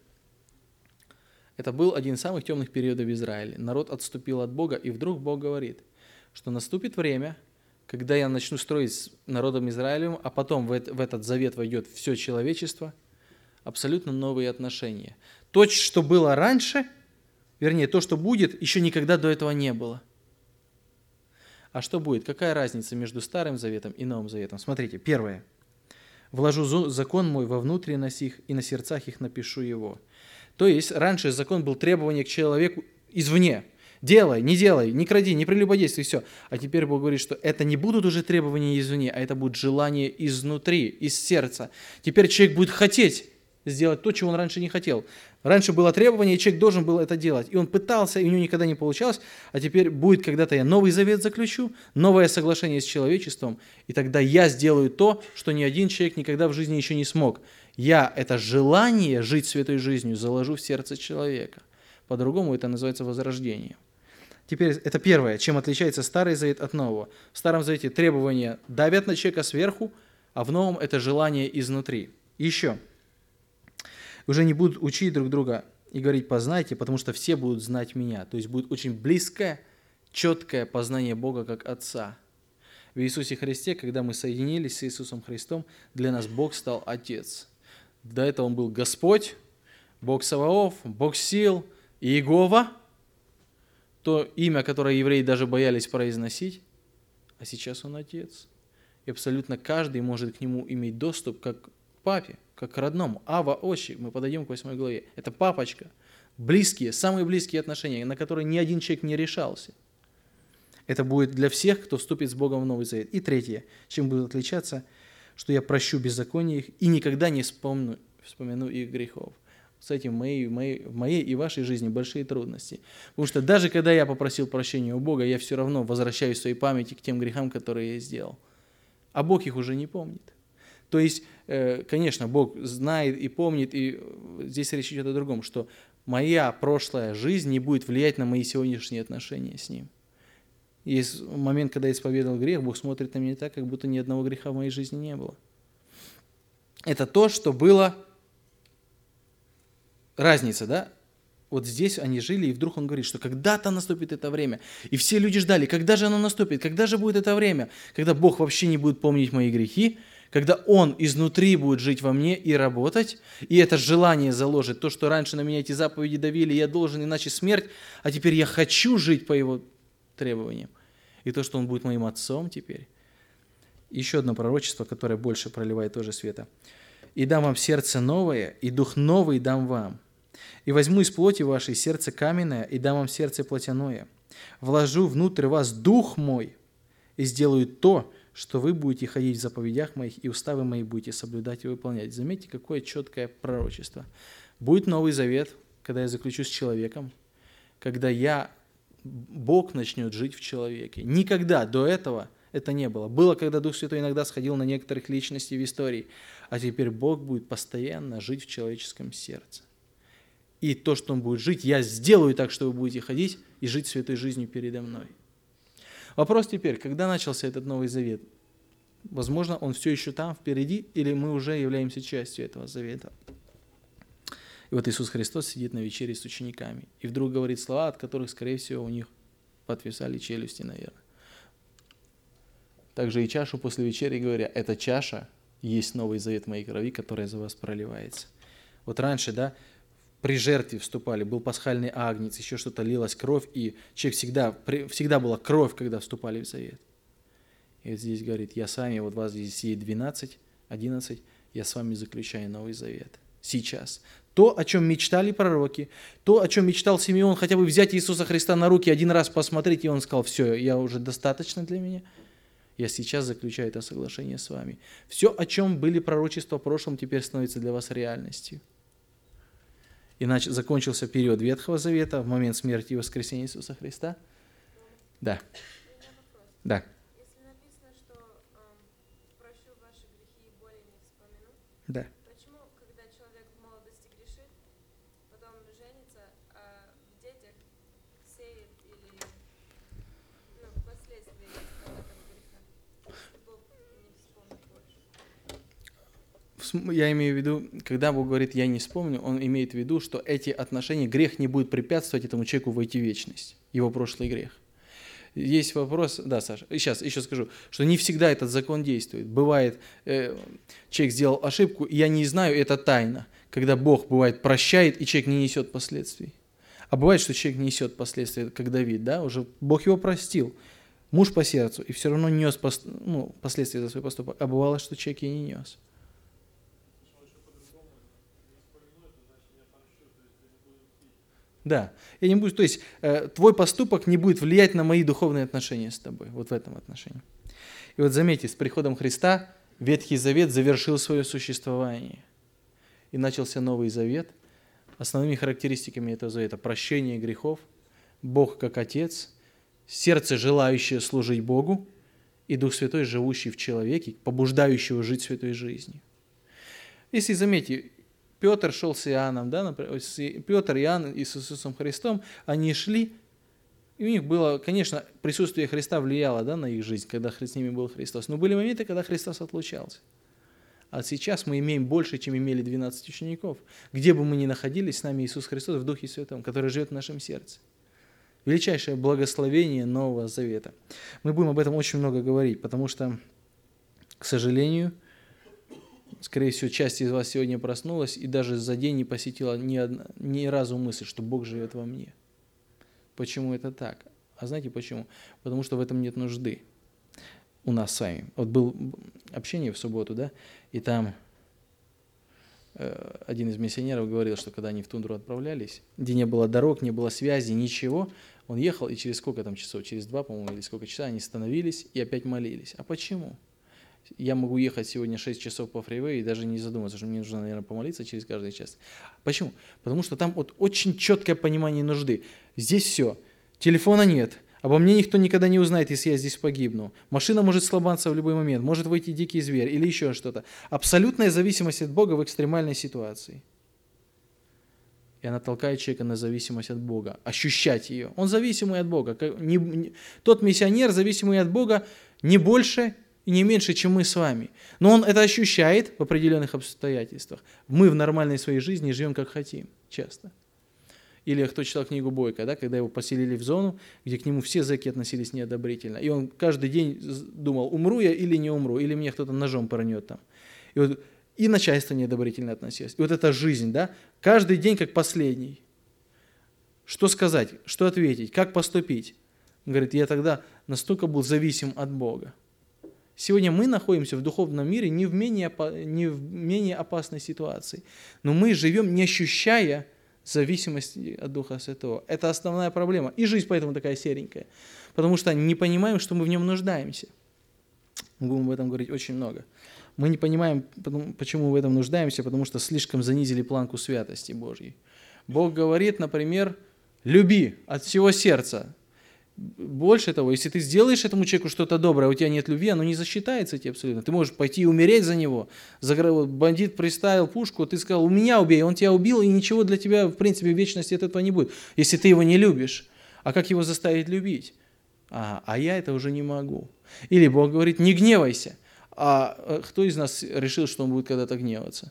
Это был один из самых темных периодов в Израиле. Народ отступил от Бога, и вдруг Бог говорит, что наступит время, когда я начну строить с народом Израилевым, а потом в этот завет войдет все человечество, абсолютно новые отношения. То, что было раньше, вернее, то, что будет, еще никогда до этого не было. А что будет? Какая разница между Старым Заветом и Новым Заветом? Смотрите, первое. «Вложу закон мой во внутренность их, и на сердцах их напишу его». То есть раньше закон был требование к человеку извне. Делай, не делай, не кради, не прелюбодействуй, все. А теперь Бог говорит, что это не будут уже требования извне, а это будет желание изнутри, из сердца. Теперь человек будет хотеть сделать то, чего он раньше не хотел. Раньше было требование, и человек должен был это делать. И он пытался, и у него никогда не получалось. А теперь будет, когда-то я новый завет заключу, новое соглашение с человечеством, и тогда я сделаю то, что ни один человек никогда в жизни еще не смог. Я это желание жить святой жизнью заложу в сердце человека. По-другому это называется возрождение. Теперь это первое, чем отличается Старый Завет от Нового. В Старом Завете требования давят на человека сверху, а в Новом это желание изнутри. Еще. Уже не будут учить друг друга и говорить: познайте, потому что все будут знать меня. То есть будет очень близкое, четкое познание Бога как Отца. В Иисусе Христе, когда мы соединились с Иисусом Христом, для нас Бог стал Отец. До этого Он был Господь, Бог Саваоф, Бог сил, Иегова, то имя, которое евреи даже боялись произносить, а сейчас Он Отец. И абсолютно каждый может к Нему иметь доступ как к Папе, как к родному. Ава, Очи, мы подойдем к восьмой главе. Это папочка. Близкие, самые близкие отношения, на которые ни один человек не решался. Это будет для всех, кто вступит с Богом в Новый Завет. И третье, чем будет отличаться, что я прощу беззаконие их и никогда не вспомну, вспомяну их грехов. С этим в моей, в, моей, в моей и вашей жизни большие трудности. Потому что даже когда я попросил прощения у Бога, я все равно возвращаюсь в своей памяти к тем грехам, которые я сделал. А Бог их уже не помнит. То есть, конечно, Бог знает и помнит, и здесь речь идет о другом, что моя прошлая жизнь не будет влиять на мои сегодняшние отношения с Ним. Есть момент, когда я исповедовал грех, Бог смотрит на меня так, как будто ни одного греха в моей жизни не было. Это то, что было... Разница, да? Вот здесь они жили, и вдруг он говорит, что когда-то наступит это время. И все люди ждали, когда же оно наступит, когда же будет это время, когда Бог вообще не будет помнить мои грехи, когда Он изнутри будет жить во мне и работать, и это желание заложит то, что раньше на меня эти заповеди давили, я должен, иначе смерть, а теперь я хочу жить по Его требованиям. И то, что Он будет моим отцом теперь. Еще одно пророчество, которое больше проливает тоже света. «И дам вам сердце новое, и дух новый дам вам. И возьму из плоти вашей сердце каменное, и дам вам сердце плотяное. Вложу внутрь вас дух мой, и сделаю то, что вы будете ходить в заповедях моих, и уставы мои будете соблюдать и выполнять». Заметьте, какое четкое пророчество. Будет Новый Завет, когда я заключу с человеком, когда я, Бог начнет жить в человеке. Никогда до этого это не было. Было, когда Дух Святой иногда сходил на некоторых личностей в истории, а теперь Бог будет постоянно жить в человеческом сердце. И то, что Он будет жить, я сделаю так, что вы будете ходить и жить святой жизнью передо мной. Вопрос теперь, когда начался этот Новый Завет? Возможно, он все еще там, впереди, или мы уже являемся частью этого завета. И вот Иисус Христос сидит на вечере с учениками, и вдруг говорит слова, от которых, скорее всего, у них подвисали челюсти, наверное. Также и чашу после вечери, говоря, эта чаша есть Новый Завет моей крови, которая за вас проливается. Вот раньше, да, при жертве вступали, был пасхальный агнец, еще что-то, лилась кровь, и человек всегда, всегда была кровь, когда вступали в завет. И вот здесь говорит, я с вами, вот вас здесь есть двенадцать, одиннадцать, я с вами заключаю Новый Завет. Сейчас. То, о чем мечтали пророки, то, о чем мечтал Симеон, хотя бы взять Иисуса Христа на руки, один раз посмотреть, и он сказал, все, я уже достаточно для меня. Я сейчас заключаю это соглашение с вами. Все, о чем были пророчества в прошлом, теперь становится для вас реальностью. Иначе закончился период Ветхого Завета, в момент смерти и воскресения Иисуса Христа. Да. Да. Если написано, что э, прощу ваши грехи и более не вспомину, Да. почему, когда человек в молодости грешит, потом женится, а в детях сеет или ну, последствия этого греха, что Бог не вспомнит больше? Я имею в виду, когда Бог говорит «я не вспомню», Он имеет в виду, что эти отношения, грех не будет препятствовать этому человеку войти в вечность, его прошлый грех. Есть вопрос, да, Саша, сейчас еще скажу, что не всегда этот закон действует. Бывает, э, человек сделал ошибку, и я не знаю, это тайна, когда Бог, бывает, прощает, и человек не несет последствий. А бывает, что человек несет последствия, как Давид, да, уже Бог его простил, муж по сердцу, и все равно нес пос, ну, последствия за свой поступок. А бывало, что человек и не нес. Да, я не буду, то есть э, твой поступок не будет влиять на мои духовные отношения с тобой, вот в этом отношении. И вот заметьте, с приходом Христа Ветхий Завет завершил свое существование, и начался Новый Завет. Основными характеристиками этого завета – прощение грехов, Бог как Отец, сердце, желающее служить Богу, и Дух Святой, живущий в человеке, побуждающего жить святой жизнью. Если заметьте, Петр шел с Иоанном, да, Петр, Иоанн и с Иисусом Христом, они шли, и у них было, конечно, присутствие Христа влияло, да, на их жизнь, когда с ними был Христос, но были моменты, когда Христос отлучался. А сейчас мы имеем больше, чем имели двенадцать учеников. Где бы мы ни находились, с нами Иисус Христос в Духе Святом, который живет в нашем сердце. Величайшее благословение Нового Завета. Мы будем об этом очень много говорить, потому что, к сожалению, скорее всего, часть из вас сегодня проснулась и даже за день не посетила ни, одна, ни разу мысль, что Бог живет во мне. Почему это так? А знаете почему? Потому что в этом нет нужды у нас с вами. Вот было общение в субботу, да, и там э, один из миссионеров говорил, что когда они в тундру отправлялись, где не было дорог, не было связи, ничего, он ехал, и через сколько там часов, через два, по-моему, или сколько часов, они становились и опять молились. А почему? Я могу ехать сегодня шесть часов по фривею и даже не задуматься, что мне нужно, наверное, помолиться через каждый час. Почему? Потому что там вот очень четкое понимание нужды. Здесь все. Телефона нет. Обо мне никто никогда не узнает, если я здесь погибну. Машина может сломаться в любой момент, может выйти дикий зверь или еще что-то. Абсолютная зависимость от Бога в экстремальной ситуации. И она толкает человека на зависимость от Бога, ощущать ее. Он зависимый от Бога. Не, не, тот миссионер, зависимый от Бога, не больше и не меньше, чем мы с вами. Но он это ощущает в определенных обстоятельствах. Мы в нормальной своей жизни живем как хотим, часто. Или кто читал книгу Бойко, да, когда его поселили в зону, где к нему все зэки относились неодобрительно. И он каждый день думал, умру я или не умру, или мне кто-то ножом пронет там. И, вот, и начальство неодобрительно относилось. И вот эта жизнь, да, каждый день как последний. Что сказать, что ответить, как поступить? Он говорит, я тогда настолько был зависим от Бога. Сегодня мы находимся в духовном мире не в менее, не в менее опасной ситуации, но мы живем, не ощущая зависимости от Духа Святого. Это основная проблема. И жизнь поэтому такая серенькая, потому что не понимаем, что мы в нем нуждаемся. Мы будем об этом говорить очень много. Мы не понимаем, почему мы в этом нуждаемся, потому что слишком занизили планку святости Божьей. Бог говорит, например, люби от всего сердца. Больше того, если ты сделаешь этому человеку что-то доброе, а у тебя нет любви, оно не засчитается тебе абсолютно. Ты можешь пойти и умереть за него. Бандит приставил пушку, ты сказал, у меня убей, он тебя убил, и ничего для тебя, в принципе, в вечности от этого не будет, если ты его не любишь. А как его заставить любить? А, а я это уже не могу. Или Бог говорит, не гневайся. А кто из нас решил, что он будет когда-то гневаться?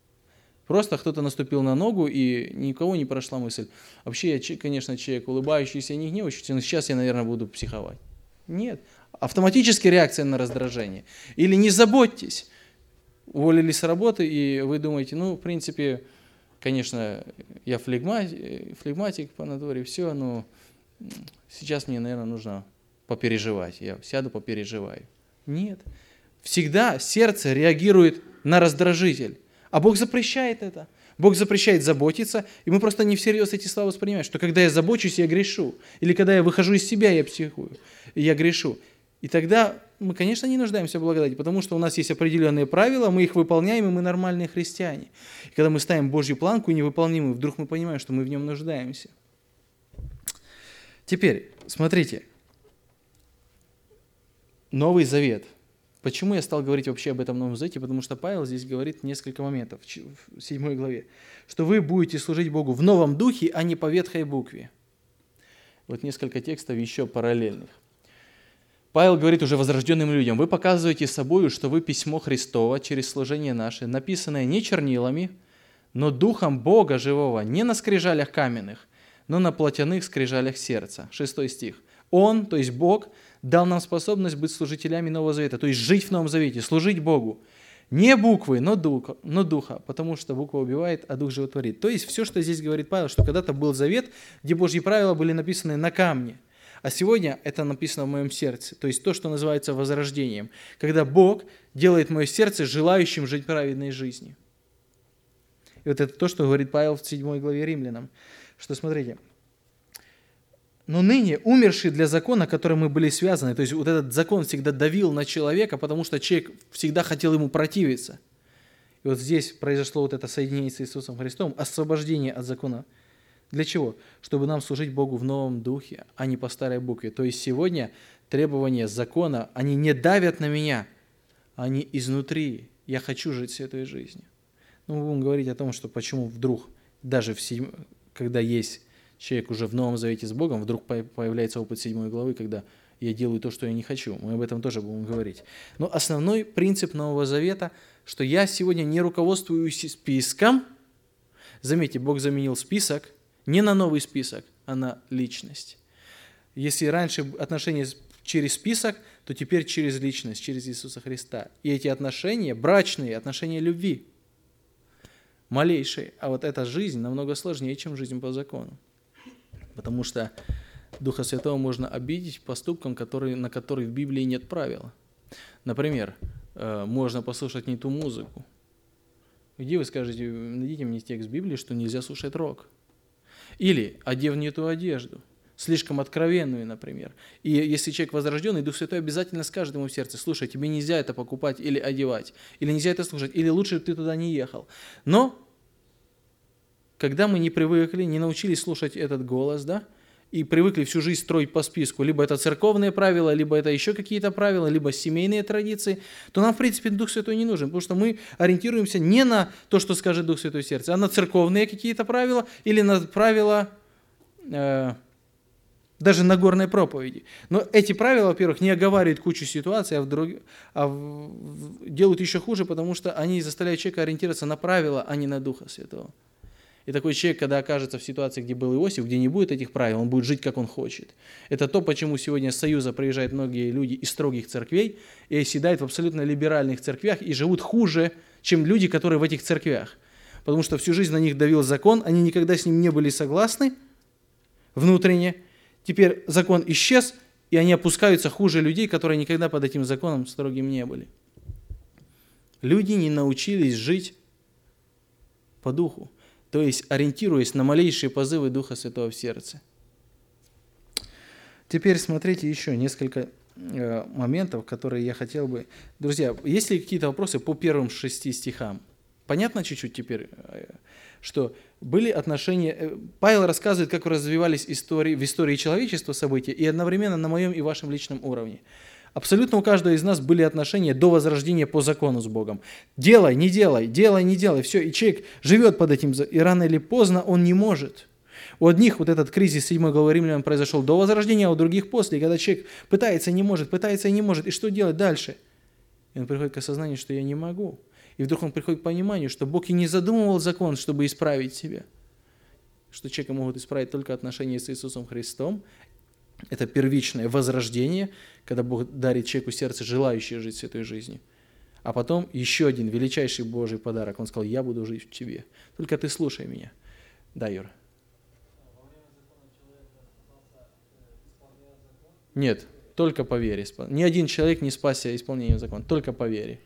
Просто кто-то наступил на ногу, и никого не прошла мысль. Вообще, я, конечно, человек улыбающийся и не гневающийся, но сейчас я, наверное, буду психовать. Нет. Автоматически реакция на раздражение. Или не заботьтесь. Уволили с работы, и вы думаете, ну, в принципе, конечно, я флегматик, флегматик по натуре, все, но сейчас мне, наверное, нужно попереживать. Я сяду, попереживаю. Нет. Всегда сердце реагирует на раздражитель. А Бог запрещает это. Бог запрещает заботиться, и мы просто не всерьез эти слова воспринимаем, что когда я забочусь, я грешу. Или когда я выхожу из себя, я психую, и я грешу. И тогда мы, конечно, не нуждаемся в благодати, потому что у нас есть определенные правила, мы их выполняем, и мы нормальные христиане. И когда мы ставим Божью планку невыполнимую, вдруг мы понимаем, что мы в нем нуждаемся. Теперь, смотрите. Новый Завет. Почему я стал говорить вообще об этом Новом Завете? Потому что Павел здесь говорит несколько моментов в седьмой главе, что вы будете служить Богу в новом духе, а не по ветхой букве. Вот несколько текстов еще параллельных. Павел говорит уже возрожденным людям, вы показываете собою, что вы письмо Христово через служение наше, написанное не чернилами, но духом Бога живого, не на скрижалях каменных, но на плотяных скрижалях сердца. Шестой стих. Он, то есть Бог, дал нам способность быть служителями Нового Завета, то есть жить в Новом Завете, служить Богу. Не буквы, но духа, но духа, потому что буква убивает, а дух животворит. То есть все, что здесь говорит Павел, что когда-то был завет, где Божьи правила были написаны на камне, а сегодня это написано в моем сердце, то есть то, что называется возрождением, когда Бог делает мое сердце желающим жить праведной жизнью. И вот это то, что говорит Павел в седьмой главе Римлянам, что смотрите, но ныне умершие для закона, которым мы были связаны, то есть вот этот закон всегда давил на человека, потому что человек всегда хотел ему противиться. И вот здесь произошло вот это соединение с Иисусом Христом, освобождение от закона. Для чего? Чтобы нам служить Богу в новом духе, а не по старой букве. То есть сегодня требования закона, они не давят на меня, они изнутри. Я хочу жить святой жизнью. Ну, мы будем говорить о том, что почему вдруг, даже в седьм... когда есть человек уже в Новом Завете с Богом, вдруг появляется опыт седьмой главы, когда я делаю то, что я не хочу. Мы об этом тоже будем говорить. Но основной принцип Нового Завета, что я сегодня не руководствуюсь списком. Заметьте, Бог заменил список не на новый список, а на личность. Если раньше отношения через список, то теперь через личность, через Иисуса Христа. И эти отношения, брачные, отношения любви, малейшие. А вот эта жизнь намного сложнее, чем жизнь по закону. Потому что Духа Святого можно обидеть поступком, который, на который в Библии нет правила. Например, можно послушать не ту музыку, Где вы скажете, найдите мне текст Библии, что нельзя слушать рок? Или одев не ту одежду, слишком откровенную, например. И если человек возрожденный, Дух Святой обязательно скажет ему в сердце: слушай, тебе нельзя это покупать или одевать, или нельзя это слушать, или лучше бы ты туда не ехал. Но когда мы не привыкли, не научились слушать этот голос, да, и привыкли всю жизнь строить по списку, либо это церковные правила, либо это еще какие-то правила, либо семейные традиции, то нам, в принципе, Дух Святой не нужен, потому что мы ориентируемся не на то, что скажет Дух Святой в сердце, а на церковные какие-то правила или на правила, э, даже на горной проповеди. Но эти правила, во-первых, не оговаривают кучу ситуаций, а, вдруг, а в, в, делают еще хуже, потому что они заставляют человека ориентироваться на правила, а не на Духа Святого. И такой человек, когда окажется в ситуации, где был Иосиф, где не будет этих правил, он будет жить, как он хочет. Это то, почему сегодня с Союза приезжают многие люди из строгих церквей и оседают в абсолютно либеральных церквях и живут хуже, чем люди, которые в этих церквях. Потому что всю жизнь на них давил закон, они никогда с ним не были согласны внутренне. Теперь закон исчез, и они опускаются хуже людей, которые никогда под этим законом строгим не были. Люди не научились жить по духу, то есть ориентируясь на малейшие позывы Духа Святого в сердце. Теперь смотрите еще несколько э, моментов, которые я хотел бы... Друзья, есть ли какие-то вопросы по первым шести стихам? Понятно чуть-чуть теперь, э, что были отношения... Э, Павел рассказывает, как развивались истории, в истории человечества события, и одновременно на моем и вашем личном уровне. Абсолютно у каждого из нас были отношения до возрождения по закону с Богом. Делай, не делай, делай, не делай. Все, и человек живет под этим, и рано или поздно он не может. У одних вот этот кризис седьмой главы Римлянам произошел до возрождения, а у других после. И когда человек пытается и не может, пытается и не может, и что делать дальше? И он приходит к осознанию, что я не могу. И вдруг он приходит к пониманию, что Бог и не задумывал закон, чтобы исправить себя. Что человека могут исправить только отношения с Иисусом Христом. Это первичное возрождение, когда Бог дарит человеку сердце, желающее жить святой жизнью. А потом еще один величайший Божий подарок. Он сказал: я буду жить в тебе. Только ты слушай меня. Да, Юра? Нет, только по вере. Ни один человек не спасся исполнением закона, только по вере.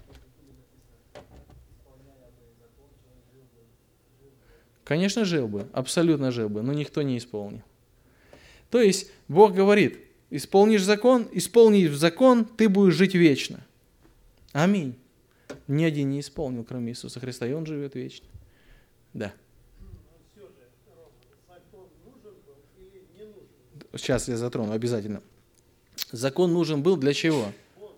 Конечно, жил бы, абсолютно жил бы, но никто не исполнил. То есть Бог говорит: исполнишь закон, исполнишь закон, ты будешь жить вечно. Аминь. Ни один не исполнил, кроме Иисуса Христа, и Он живет вечно. Да. Сейчас я затрону обязательно. Закон нужен был для чего?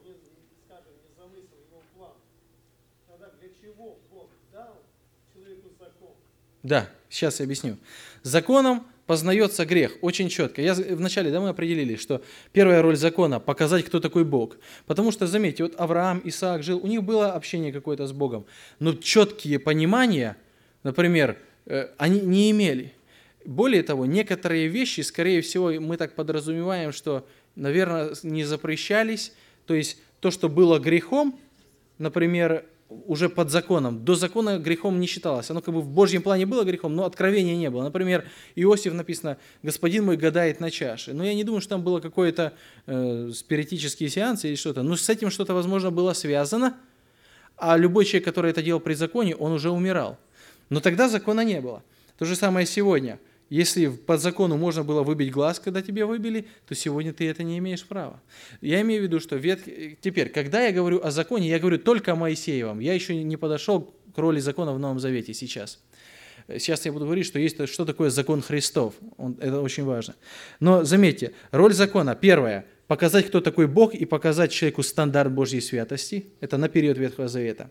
Да, сейчас я объясню. Законом познается грех очень четко. Я вначале, да, мы определили, что первая роль закона – показать, кто такой Бог. Потому что, заметьте, вот Авраам, Исаак жил, у них было общение какое-то с Богом, но четкие понимания, например, они не имели. Более того, некоторые вещи, скорее всего, мы так подразумеваем, что, наверное, не запрещались. То есть то, что было грехом, например, уже под законом. До закона грехом не считалось. Оно как бы в Божьем плане было грехом, но откровения не было. Например, Иосиф написано: «Господин мой гадает на чаше». Но я не думаю, что там было какое-то э, спиритические сеансы или что-то. Но с этим что-то, возможно, было связано. А любой человек, который это делал при законе, он уже умирал. Но тогда закона не было. То же самое сегодня. Если по закону можно было выбить глаз, когда тебе выбили, то сегодня ты это не имеешь права. Я имею в виду, что вет... теперь, когда я говорю о законе, я говорю только о Моисеевом. Я еще не подошел к роли закона в Новом Завете сейчас. Сейчас я буду говорить, что есть что такое закон Христов. Он... Это очень важно. Но заметьте, роль закона, первая, показать, кто такой Бог, и показать человеку стандарт Божьей святости. Это на период Ветхого Завета.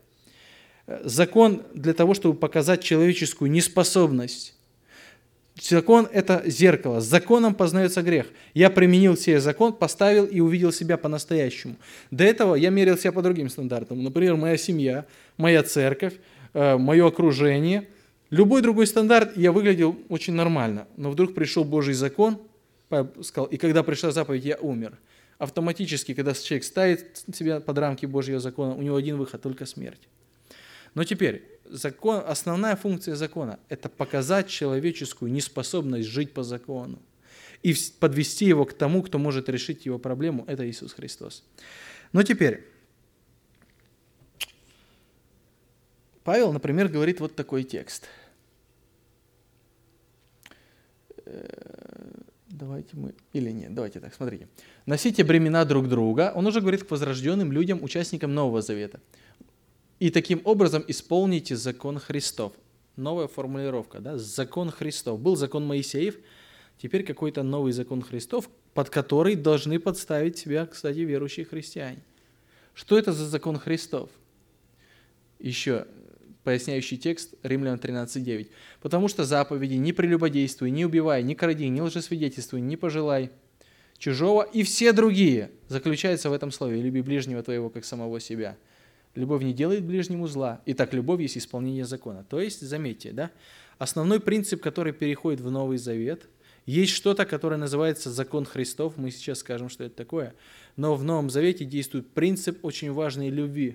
Закон для того, чтобы показать человеческую неспособность. Закон – это зеркало. С законом познается грех. Я применил себе закон, поставил и увидел себя по-настоящему. До этого я мерил себя по другим стандартам. Например, моя семья, моя церковь, мое окружение. Любой другой стандарт, я выглядел очень нормально. Но вдруг пришел Божий закон, сказал, и когда пришла заповедь, я умер. Автоматически, когда человек ставит себя под рамки Божьего закона, у него один выход – только смерть. Но теперь, закон, основная функция закона – это показать человеческую неспособность жить по закону и подвести его к тому, кто может решить его проблему – это Иисус Христос. Но теперь, Павел, например, говорит вот такой текст. Давайте мы... Или нет, давайте так, смотрите. «Носите бремена друг друга». Он уже говорит к возрожденным людям, участникам Нового Завета. «И таким образом исполните закон Христов». Новая формулировка, да? Закон Христов. Был закон Моисеев, теперь какой-то новый закон Христов, под который должны подставить себя, кстати, верующие христиане. Что это за закон Христов? Еще поясняющий текст Римлянам тринадцать девять. «Потому что заповеди «не прелюбодействуй, не убивай, не кради, не лжесвидетельствуй, не пожелай чужого» и все другие заключаются в этом слове: «Люби ближнего твоего, как самого себя». Любовь не делает ближнему зла. Итак, любовь есть исполнение закона». То есть, заметьте, да, основной принцип, который переходит в Новый Завет, есть что-то, которое называется закон Христов, мы сейчас скажем, что это такое, но в Новом Завете действует принцип очень важной любви.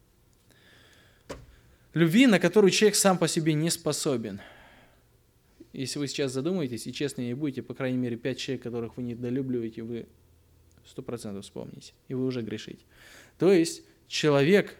Любви, на которую человек сам по себе не способен. Если вы сейчас задумаетесь и честно не будете, по крайней мере, пять человек, которых вы недолюбливаете, вы сто процентов вспомните, и вы уже грешите. То есть человек,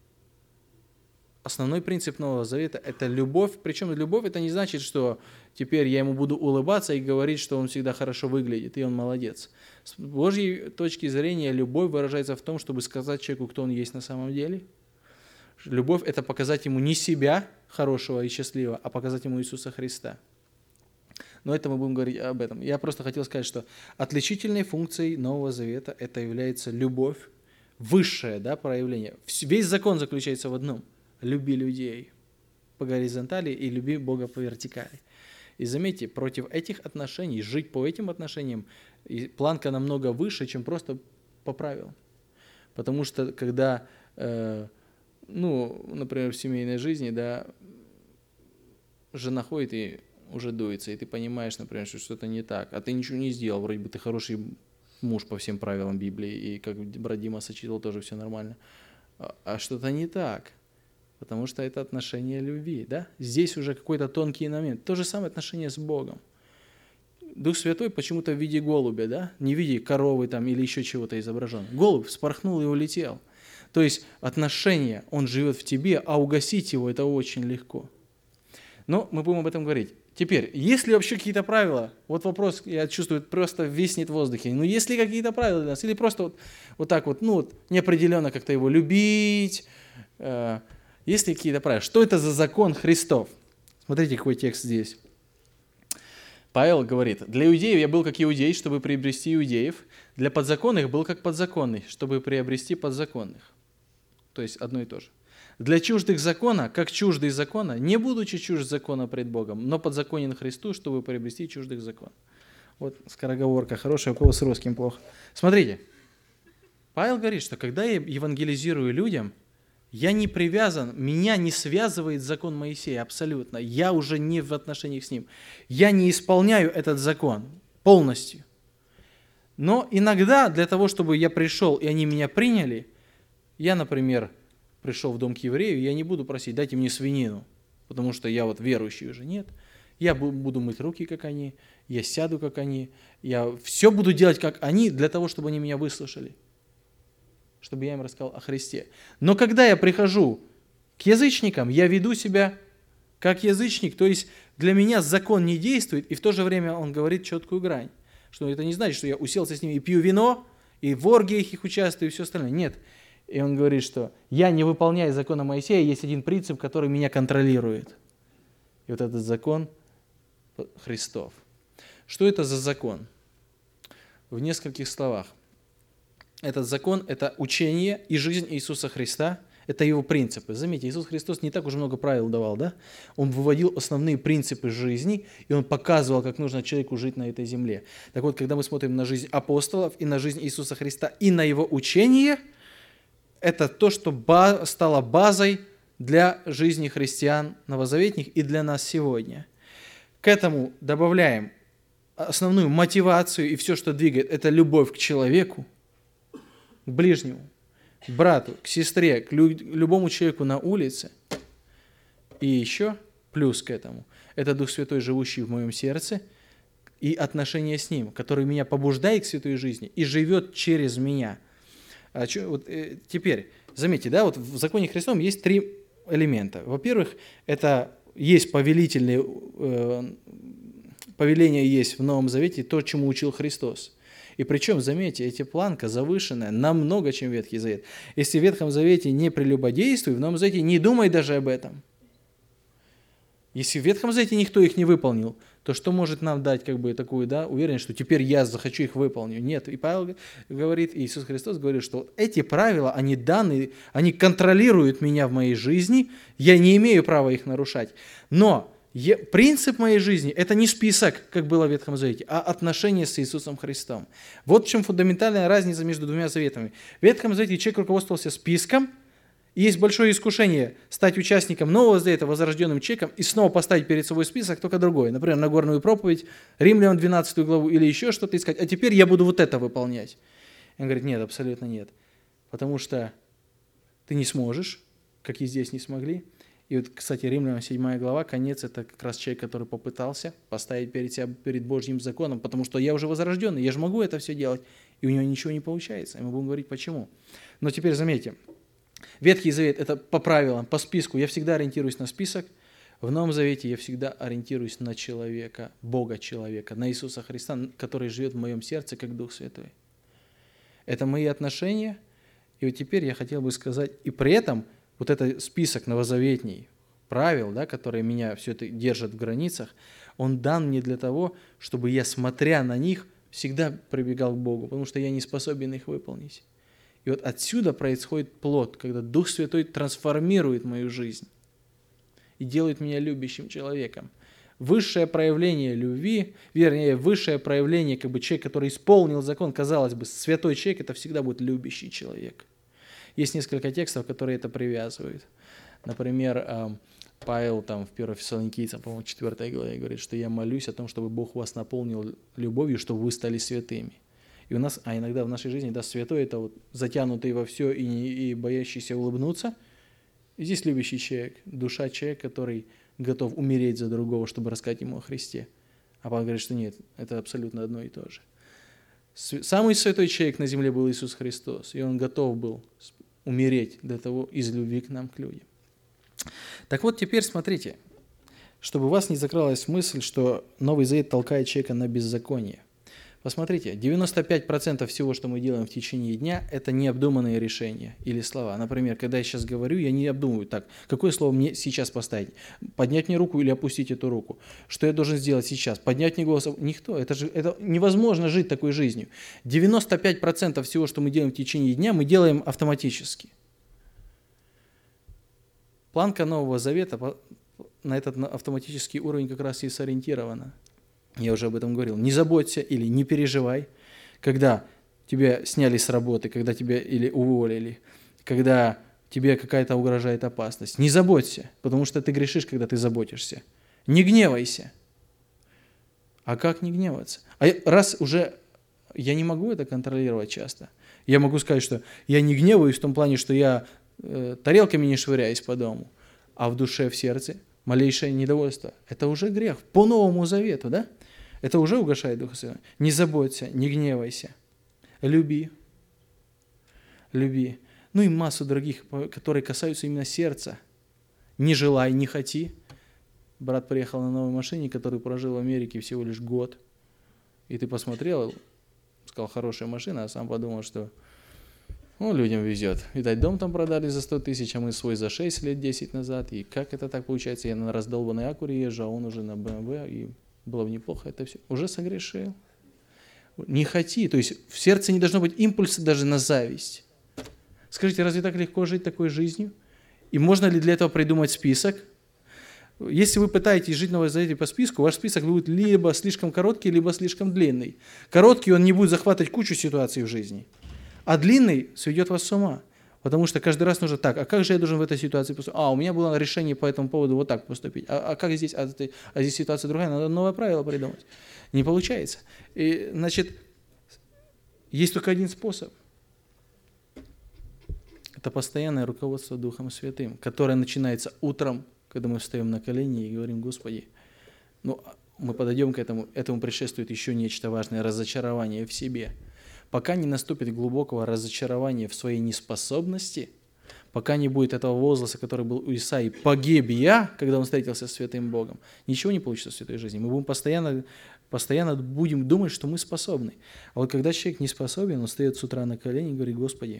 основной принцип Нового Завета – это любовь. Причем любовь – это не значит, что теперь я ему буду улыбаться и говорить, что он всегда хорошо выглядит, и он молодец. С Божьей точки зрения любовь выражается в том, чтобы сказать человеку, кто он есть на самом деле. Любовь – это показать ему не себя, хорошего и счастливого, а показать ему Иисуса Христа. Но это мы будем говорить об этом. Я просто хотел сказать, что отличительной функцией Нового Завета это является любовь, высшее, да, проявление. Весь закон заключается в одном – люби людей по горизонтали и люби Бога по вертикали. И заметьте, против этих отношений, жить по этим отношениям, планка намного выше, чем просто по правилам. Потому что когда... Э, Ну, например, в семейной жизни, да, жена ходит и уже дуется, и ты понимаешь, например, что что-то не так, а ты ничего не сделал, вроде бы ты хороший муж по всем правилам Библии, и как брат Дима сочетал, тоже все нормально, а, а что-то не так, потому что это отношение любви, да, здесь уже какой-то тонкий момент, то же самое отношение с Богом. Дух Святой почему-то в виде голубя, да, не в виде коровы там или еще чего-то изображен, голубь вспорхнул и улетел. То есть отношение, он живет в тебе, а угасить его это очень легко. Но мы будем об этом говорить. Теперь, есть ли вообще какие-то правила? Вот вопрос, я чувствую, просто виснет в воздухе. Ну, есть ли какие-то правила для нас? Или просто вот, вот так вот, ну, вот, неопределенно как-то его любить? Э, есть ли какие-то правила? Что это за закон Христов? Смотрите, какой текст здесь. Павел говорит: «Для иудеев я был как иудей, чтобы приобрести иудеев. Для подзаконных был как подзаконный, чтобы приобрести подзаконных». То есть одно и то же. «Для чуждых закона, как чуждый закона, не будучи чужд закона пред Богом, но подзаконен Христу, чтобы приобрести чуждых закон». Вот скороговорка хорошая, у кого с русским плохо. Смотрите, Павел говорит, что когда я евангелизирую людям, я не привязан, меня не связывает закон Моисея абсолютно. Я уже не в отношениях с ним. Я не исполняю этот закон полностью. Но иногда для того, чтобы я пришел и они меня приняли, я, например, пришел в дом к еврею, я не буду просить: дайте мне свинину, потому что я вот верующий уже. Нет. Я буду мыть руки, как они, я сяду, как они, я все буду делать, как они, для того, чтобы они меня выслушали, чтобы я им рассказал о Христе. Но когда я прихожу к язычникам, я веду себя как язычник, то есть для меня закон не действует, и в то же время он говорит четкую грань, что это не значит, что я уселся с ними и пью вино, и в оргиях их участвую, и все остальное. Нет. И он говорит, что я не выполняю закона Моисея, есть один принцип, который меня контролирует. И вот этот закон Христов. Что это за закон? В нескольких словах. Этот закон – это учение и жизнь Иисуса Христа, это его принципы. Заметьте, Иисус Христос не так уж много правил давал, да? Он выводил основные принципы жизни, и он показывал, как нужно человеку жить на этой земле. Так вот, когда мы смотрим на жизнь апостолов и на жизнь Иисуса Христа и на его учение, это то, что стало базой для жизни христиан новозаветних и для нас сегодня. К этому добавляем основную мотивацию и все, что двигает, это любовь к человеку, к ближнему, к брату, к сестре, к любому человеку на улице. И еще плюс к этому, это Дух Святой, живущий в моем сердце, и отношения с Ним, который меня побуждает к святой жизни и живет через меня. А что, вот, э, теперь, заметьте, да, вот в законе Христовом есть три элемента. Во-первых, это есть повелительные, э, повеление есть в Новом Завете, то, чему учил Христос. И причем, заметьте, эти планка завышенная намного, чем Ветхий Завет. Если в Ветхом Завете не прелюбодействуй, в Новом Завете не думай даже об этом. Если в Ветхом Завете никто их не выполнил, то что может нам дать как бы такую, да, уверенность, что теперь я захочу их выполню? Нет. И Павел говорит, Иисус Христос говорит, что эти правила, они даны, они контролируют меня в моей жизни, я не имею права их нарушать. Но е- принцип моей жизни – это не список, как было в Ветхом Завете, а отношения с Иисусом Христом. Вот в чем фундаментальная разница между двумя заветами. В Ветхом Завете человек руководствовался списком. Есть большое искушение стать участником Нового Завета, возрожденным человеком, и снова поставить перед собой список, только другой. Например, Нагорную проповедь, Римлянам двенадцатую главу или еще что-то искать. А теперь я буду вот это выполнять. Он говорит, нет, абсолютно нет. Потому что ты не сможешь, как и здесь не смогли. И вот, кстати, Римлянам седьмая глава, конец, это как раз человек, который попытался поставить перед себя, перед Божьим законом, потому что я уже возрожденный, я же могу это все делать, и у него ничего не получается. И мы будем говорить, почему. Но теперь заметьте, Ветхий Завет – это по правилам, по списку. Я всегда ориентируюсь на список. В Новом Завете я всегда ориентируюсь на человека, Бога человека, на Иисуса Христа, который живет в моем сердце, как Дух Святой. Это мои отношения. И вот теперь я хотел бы сказать, и при этом вот этот список новозаветний правил, да, которые меня все это держат в границах, он дан мне для того, чтобы я, смотря на них, всегда прибегал к Богу, потому что я не способен их выполнить. И вот отсюда происходит плод, когда Дух Святой трансформирует мою жизнь и делает меня любящим человеком. Высшее проявление любви, вернее, высшее проявление, как бы человек, который исполнил закон, казалось бы, святой человек, это всегда будет любящий человек. Есть несколько текстов, которые это привязывают. Например, Павел там в первом Фессалоникийцам, по-моему, четвёртой главе говорит, что я молюсь о том, чтобы Бог вас наполнил любовью, чтобы вы стали святыми. И у нас, а иногда в нашей жизни, да, святой – это вот затянутый во все и, не, и боящийся улыбнуться. И здесь любящий человек, душа человек, который готов умереть за другого, чтобы рассказать ему о Христе. А Павел говорит, что нет, это абсолютно одно и то же. Самый святой человек на земле был Иисус Христос, и Он готов был умереть для того, из любви к нам, к людям. Так вот, теперь смотрите, чтобы у вас не закралась мысль, что Новый Завет толкает человека на беззаконие. Посмотрите, девяносто пять процентов всего, что мы делаем в течение дня, это необдуманные решения или слова. Например, когда я сейчас говорю, я не обдумываю, так, какое слово мне сейчас поставить? Поднять мне руку или опустить эту руку? Что я должен сделать сейчас? Поднять мне голос? Никто. Это же это невозможно жить такой жизнью. девяносто пять процентов всего, что мы делаем в течение дня, мы делаем автоматически. Планка Нового Завета на этот автоматический уровень как раз и сориентирована. Я уже об этом говорил. Не заботься или не переживай, когда тебя сняли с работы, когда тебя или уволили, когда тебе какая-то угрожает опасность. Не заботься, потому что ты грешишь, когда ты заботишься. Не гневайся. А как не гневаться? А раз уже я не могу это контролировать часто, я могу сказать, что я не гневаюсь в том плане, что я э, тарелками не швыряюсь по дому, а в душе, в сердце малейшее недовольство. Это уже грех. По Новому Завету, да? Это уже угошает Духа Святого. Не заботься, не гневайся. Люби. Люби. Ну и массу других, которые касаются именно сердца. Не желай, не хоти. Брат приехал на новой машине, который прожил в Америке всего лишь год. И ты посмотрел, сказал, хорошая машина, а сам подумал, что ну, людям везет. Видать, дом там продали за сто тысяч, а мы свой за шесть лет, десять назад. И как это так получается? Я на раздолбанной Акуре езжу, а он уже на бэ эм вэ, и было бы неплохо это все. Уже согрешил. Не хоти. То есть в сердце не должно быть импульса даже на зависть. Скажите, разве так легко жить такой жизнью? И можно ли для этого придумать список? Если вы пытаетесь жить на Новом Завете по списку, ваш список будет либо слишком короткий, либо слишком длинный. Короткий, он не будет захватывать кучу ситуаций в жизни. А длинный сведет вас с ума. Потому что каждый раз нужно так, а как же я должен в этой ситуации поступить? А, у меня было решение по этому поводу вот так поступить. А, а как здесь? А, а здесь ситуация другая, надо новое правило придумать. Не получается. И, значит, есть только один способ. Это постоянное руководство Духом Святым, которое начинается утром, когда мы встаем на колени и говорим, Господи, ну, мы подойдем к этому, этому предшествует еще нечто важное, разочарование в себе. Пока не наступит глубокого разочарования в своей неспособности пока не будет этого возгласа, который был у Исаии, «погиб я», когда он встретился с святым Богом, ничего не получится в святой жизни. Мы будем постоянно, постоянно будем думать, что мы способны. А вот когда человек не способен, он встает с утра на колени и говорит: «Господи».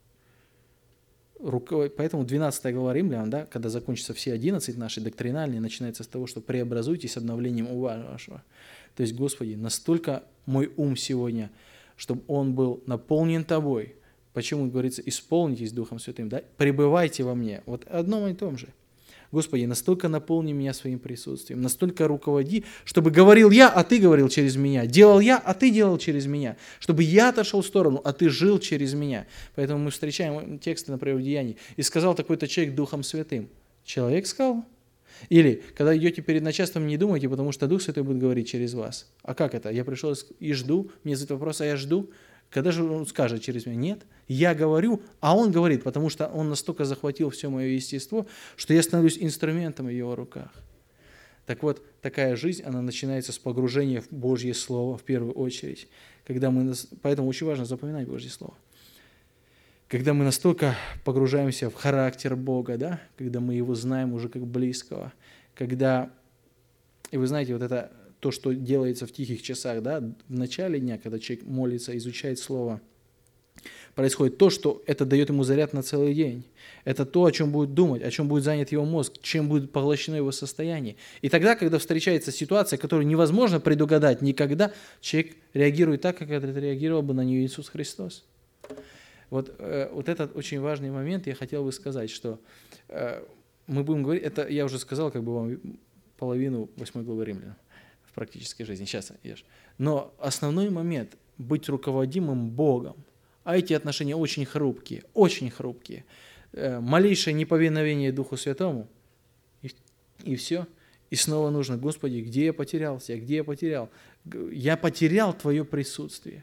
Поэтому двенадцатая глава Римлян, да, когда закончатся все одиннадцать наши доктринальные, начинается с того, что преобразуйтесь обновлением ума вашего. То есть, Господи, настолько мой ум сегодня, чтобы он был наполнен Тобой. Почему говорится, исполнитесь Духом Святым, да? Пребывайте во мне. Вот одном и том же. Господи, настолько наполни меня своим присутствием, настолько руководи, чтобы говорил я, а Ты говорил через меня, делал я, а Ты делал через меня, чтобы я отошел в сторону, а Ты жил через меня. Поэтому мы встречаем тексты, например, в Деянии. «И сказал такой-то человек Духом Святым». Человек сказал? Или, когда идете перед начальством, не думайте, потому что Дух Святой будет говорить через вас. А как это? Я пришел и жду, мне задают вопрос, а я жду. Когда же он скажет через меня? Нет, я говорю, а он говорит, потому что он настолько захватил все мое естество, что я становлюсь инструментом в его руках. Так вот, такая жизнь, она начинается с погружения в Божье Слово в первую очередь. Когда мы, поэтому очень важно запоминать Божье Слово. Когда мы настолько погружаемся в характер Бога, да, когда мы Его знаем уже как близкого, когда, и вы знаете, вот это то, что делается в тихих часах, да, в начале дня, когда человек молится, изучает Слово, происходит то, что это дает ему заряд на целый день. Это то, о чем будет думать, о чем будет занят его мозг, чем будет поглощено его состояние. И тогда, когда встречается ситуация, которую невозможно предугадать никогда, человек реагирует так, как отреагировал бы на нее Иисус Христос. Вот, э, вот этот очень важный момент я хотел бы сказать, что э, мы будем говорить, это я уже сказал, как бы вам половину восьмой главы Римлян в практической жизни. Сейчас ешь. Но основной момент – быть руководимым Богом. А эти отношения очень хрупкие, очень хрупкие. Э, малейшее неповиновение Духу Святому, и, и все. И снова нужно: Господи, где я потерялся, где я потерял? Я потерял Твое присутствие.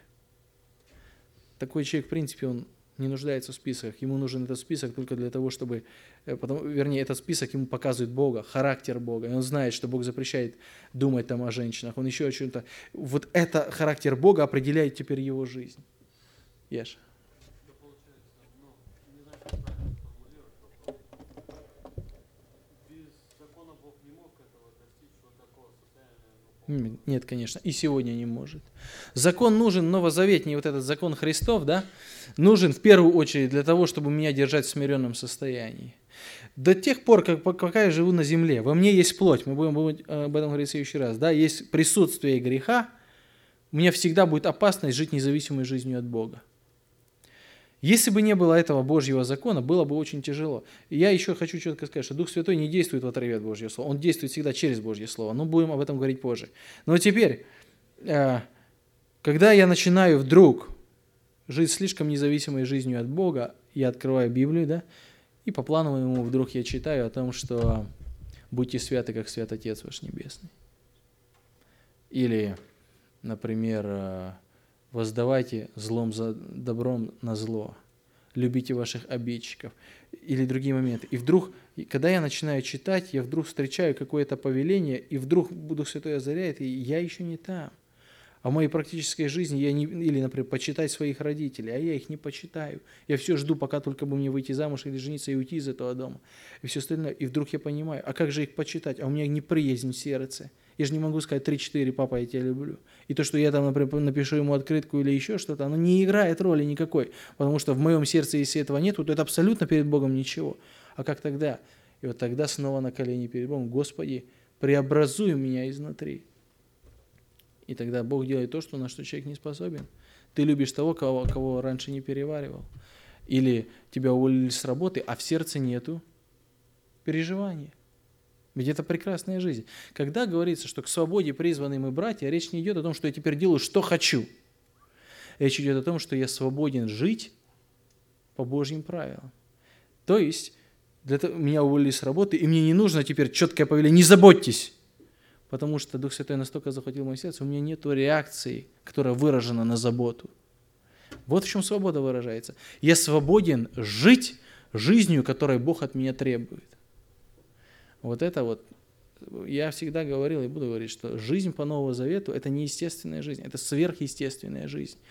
Такой человек, в принципе, он не нуждается в списках. Ему нужен этот список только для того, чтобы... Потом, вернее, этот список ему показывает Бога, характер Бога. И он знает, что Бог запрещает думать там о женщинах. Он еще о чем-то... Вот это характер Бога определяет теперь его жизнь. Ешь. Нет, конечно, и сегодня не может. Закон нужен, новозаветний вот этот закон Христов, да, нужен в первую очередь для того, чтобы меня держать в смиренном состоянии. До тех пор, как, пока я живу на земле, во мне есть плоть, мы будем об этом говорить в следующий раз, да, есть присутствие греха, у меня всегда будет опасность жить независимой жизнью от Бога. Если бы не было этого Божьего закона, было бы очень тяжело. И я еще хочу четко сказать, что Дух Святой не действует в отрыве от Божьего Слова. Он действует всегда через Божье Слово. Но будем об этом говорить позже. Но теперь, когда я начинаю вдруг жить слишком независимой жизнью от Бога, я открываю Библию, да, и по плану моему вдруг я читаю о том, что «будьте святы, как свят Отец ваш Небесный». Или, например, воздавайте злом за добром на зло, любите ваших обидчиков, или другие моменты. И вдруг, когда я начинаю читать, я вдруг встречаю какое-то повеление, и вдруг Дух Святой озаряет, и я еще не там. А в моей практической жизни я не, или, например, почитать своих родителей, а я их не почитаю. Я все жду, пока только бы мне выйти замуж или жениться и уйти из этого дома. И все остальное. И вдруг я понимаю, а как же их почитать? А у меня неприязнь в сердце. Я же не могу сказать три-четыре: «Папа, я тебя люблю». И то, что я там, например, напишу ему открытку или еще что-то, оно не играет роли никакой. Потому что в моем сердце, если этого нет, то это абсолютно перед Богом ничего. А как тогда? И вот тогда снова на колени перед Богом: Господи, преобразуй меня изнутри. И тогда Бог делает то, что, на что человек не способен. Ты любишь того, кого, кого раньше не переваривал. Или тебя уволили с работы, а в сердце нету переживания. Ведь это прекрасная жизнь. Когда говорится, что к свободе призваны мы братья, речь не идет о том, что я теперь делаю, что хочу. Речь идет о том, что я свободен жить по Божьим правилам. То есть, для того, меня уволили с работы, и мне не нужно теперь четкое повеление: не заботьтесь. Потому что Дух Святой настолько захватил мое сердце, у меня нет реакции, которая выражена на заботу. Вот в чем свобода выражается. Я свободен жить жизнью, которой Бог от меня требует. Вот это вот, я всегда говорил и буду говорить, что жизнь по Новому Завету – это не естественная жизнь, это сверхъестественная жизнь.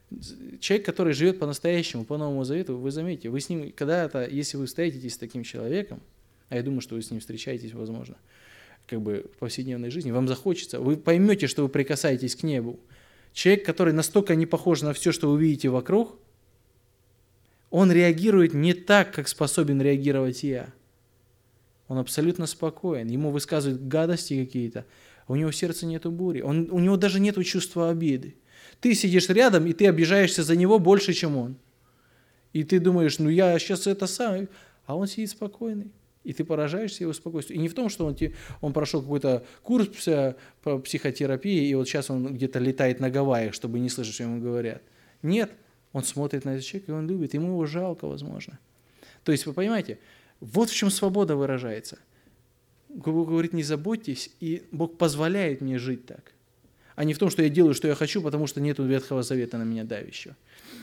Человек, который живет по-настоящему, по Новому Завету, вы заметите, вы с ним когда-то, если вы встретитесь с таким человеком, а я думаю, что вы с ним встречаетесь, возможно, как бы в повседневной жизни, вам захочется, вы поймете, что вы прикасаетесь к небу. Человек, который настолько не похож на все, что вы видите вокруг, он реагирует не так, как способен реагировать я. Он абсолютно спокоен, ему высказывают гадости какие-то, а у него в сердце нету бури, он, у него даже нету чувства обиды. Ты сидишь рядом, и ты обижаешься за него больше, чем он. И ты думаешь, ну я сейчас это сам, а он сидит спокойный. И ты поражаешься его спокойствию. И не в том, что он, он прошел какой-то курс по психотерапии, и вот сейчас он где-то летает на Гавайях, чтобы не слышать, что ему говорят. Нет, он смотрит на этот человека, и он любит, ему его жалко, возможно. То есть, вы понимаете, вот в чем свобода выражается. Бог говорит, не заботьтесь, и Бог позволяет мне жить так. А не в том, что я делаю, что я хочу, потому что нету Ветхого Завета на меня давящего.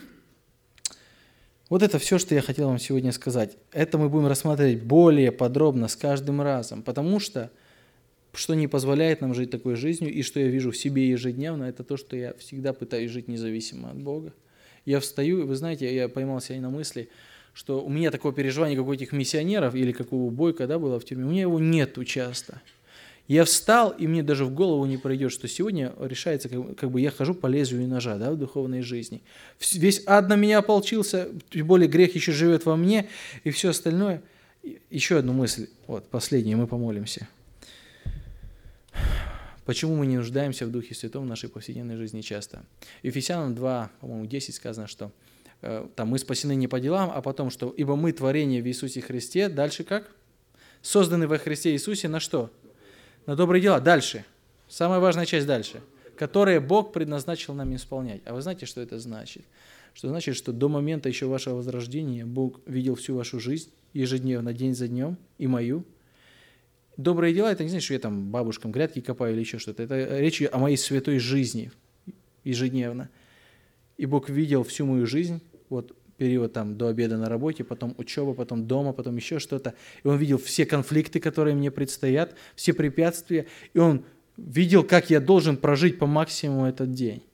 Вот это все, что я хотел вам сегодня сказать. Это мы будем рассматривать более подробно с каждым разом, потому что что не позволяет нам жить такой жизнью, и что я вижу в себе ежедневно, это то, что я всегда пытаюсь жить независимо от Бога. Я встаю, и вы знаете, я поймал себя на мысли, что у меня такое переживание, как у этих миссионеров, или как у Бойко, да, было в тюрьме, у меня его нету часто. Я встал, и мне даже в голову не пройдет, что сегодня решается, как, как бы я хожу по лезвию ножа, да, в духовной жизни. Весь ад на меня ополчился, тем более грех еще живет во мне, и все остальное. Еще одну мысль, вот, последнюю, мы помолимся. Почему мы не нуждаемся в Духе Святом в нашей повседневной жизни часто? Ефесянам два, по-моему, десять сказано, что э, там мы спасены не по делам, а потом, что ибо мы творение в Иисусе Христе, дальше как? Созданы во Христе Иисусе на что? На добрые дела. Дальше. Самая важная часть дальше. Которые Бог предназначил нам исполнять. А вы знаете, что это значит? Что значит, что до момента еще вашего возрождения Бог видел всю вашу жизнь ежедневно, день за днем, и мою. Добрые дела, это не значит, что я там бабушкам грядки копаю или еще что-то. Это речь о моей святой жизни ежедневно. И Бог видел всю мою жизнь, вот период там до обеда на работе, потом учеба, потом дома, потом еще что-то. И Он видел все конфликты, которые мне предстоят, все препятствия. И Он видел, как я должен прожить по максимуму этот день.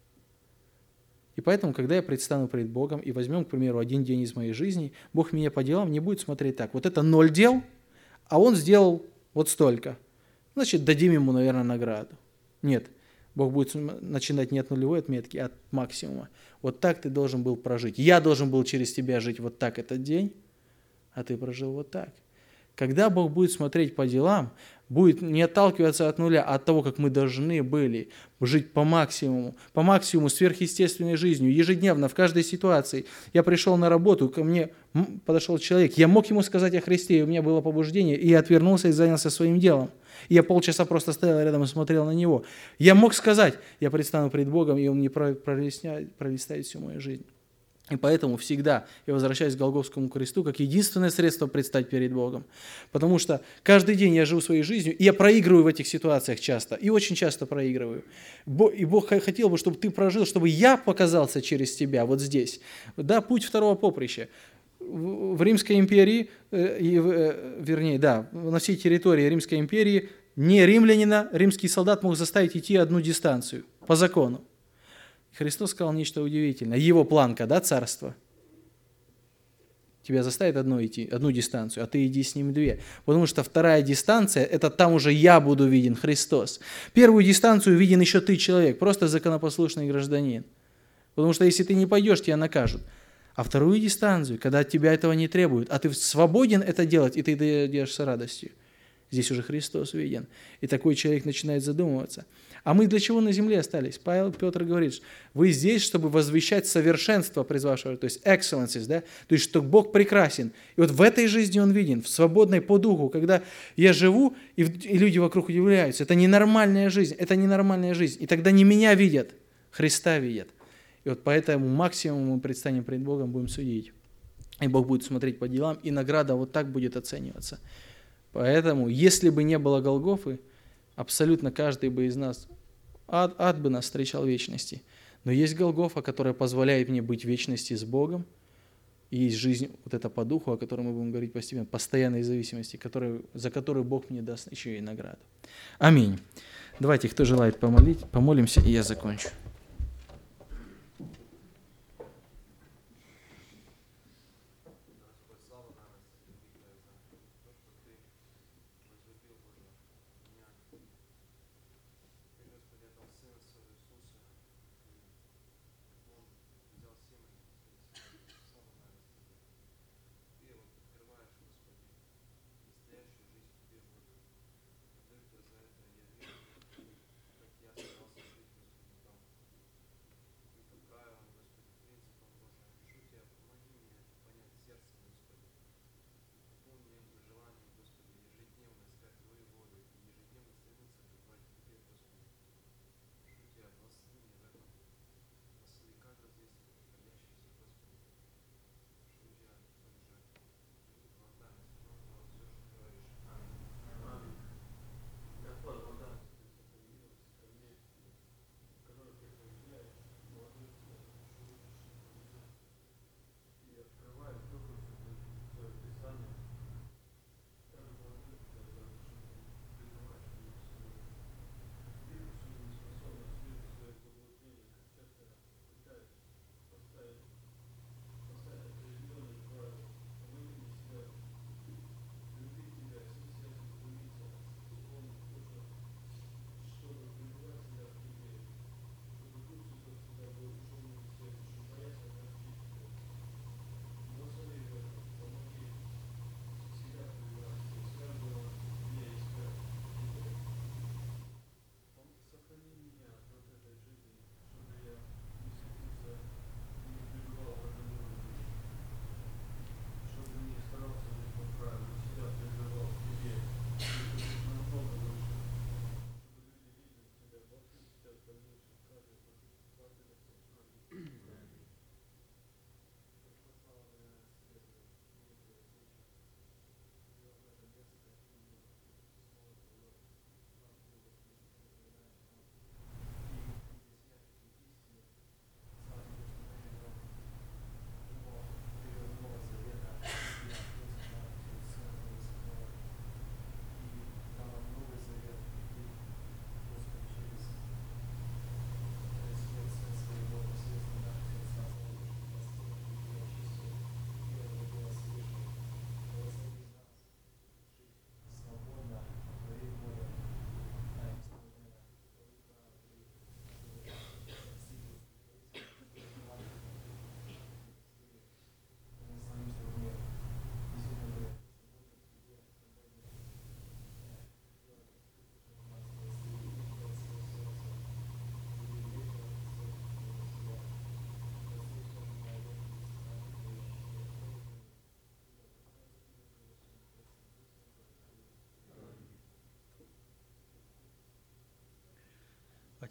И поэтому, когда я предстану перед Богом и возьмем, к примеру, один день из моей жизни, Бог меня по делам не будет смотреть так. Вот это ноль дел, а он сделал вот столько. Значит, дадим ему, наверное, награду. Нет. Бог будет начинать не от нулевой отметки, а от максимума. Вот так ты должен был прожить. Я должен был через тебя жить вот так этот день, а ты прожил вот так. Когда Бог будет смотреть по делам, будет не отталкиваться от нуля, а от того, как мы должны были жить по максимуму, по максимуму сверхъестественной жизнью, ежедневно, в каждой ситуации. Я пришел на работу, ко мне подошел человек, я мог ему сказать о Христе, и у меня было побуждение, и я отвернулся и занялся своим делом. И я полчаса просто стоял рядом и смотрел на него. Я мог сказать, я предстану пред Богом, и Он мне пролистает всю мою жизнь. И поэтому всегда я возвращаюсь к Голгофскому кресту как единственное средство предстать перед Богом. Потому что каждый день я живу своей жизнью, и я проигрываю в этих ситуациях часто, и очень часто проигрываю. И Бог хотел бы, чтобы ты прожил, чтобы я показался через тебя вот здесь. Да, путь второго поприща. В Римской империи, вернее, да, на всей территории Римской империи не римлянина римский солдат мог заставить идти одну дистанцию по закону. Христос сказал нечто удивительное. Его план, когда царство, тебя заставит одну идти, одну дистанцию, а ты иди с ним две. Потому что вторая дистанция, это там уже я буду виден, Христос. Первую дистанцию виден еще ты, человек, просто законопослушный гражданин. Потому что если ты не пойдешь, тебя накажут. А вторую дистанцию, когда от тебя этого не требуют, а ты свободен это делать, и ты это делаешь с радостью. Здесь уже Христос виден. И такой человек начинает задумываться. А мы для чего на земле остались? Павел, Петр говорит, вы здесь, чтобы возвещать совершенство призвавшего, то есть excellences, да? То есть, что Бог прекрасен. И вот в этой жизни Он виден, в свободной по духу, когда я живу, и, и люди вокруг удивляются. Это ненормальная жизнь, это ненормальная жизнь. И тогда не меня видят, Христа видят. И вот поэтому максимум мы предстанем пред Богом, будем судить. И Бог будет смотреть по делам, и награда вот так будет оцениваться. Поэтому, если бы не было Голгофы, абсолютно каждый бы из нас, ад, ад бы нас встречал в вечности. Но есть Голгофа, которая позволяет мне быть в вечности с Богом. И есть жизнь вот эта по духу, о которой мы будем говорить постепенно, постоянной зависимости, которая, за которую Бог мне даст еще и награду. Аминь. Давайте, кто желает помолить, помолимся, и я закончу.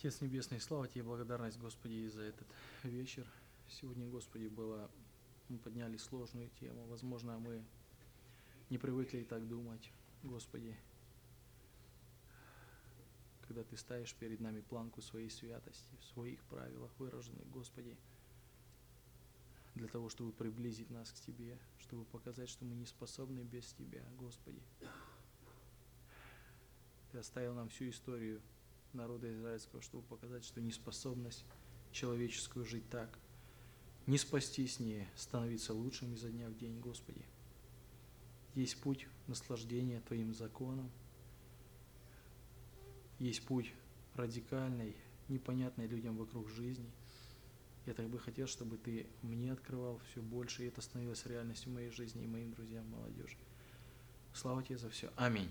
Отец Небесный, слава Тебе, благодарность, Господи, за этот вечер. Сегодня, Господи, было, мы подняли сложную тему. Возможно, мы не привыкли так думать, Господи, когда Ты ставишь перед нами планку своей святости, в своих правилах выраженных, Господи, для того, чтобы приблизить нас к Тебе, чтобы показать, что мы не способны без Тебя, Господи. Ты оставил нам всю историю народа израильского, чтобы показать, что неспособность человеческую жить так, не спастись, не становиться лучшим изо дня в день, Господи. Есть путь наслаждения Твоим законом, есть путь радикальной, непонятной людям вокруг жизни. Я так бы хотел, чтобы Ты мне открывал все больше, и это становилось реальностью в моей жизни и моим друзьям, молодежи. Слава Тебе за все. Аминь.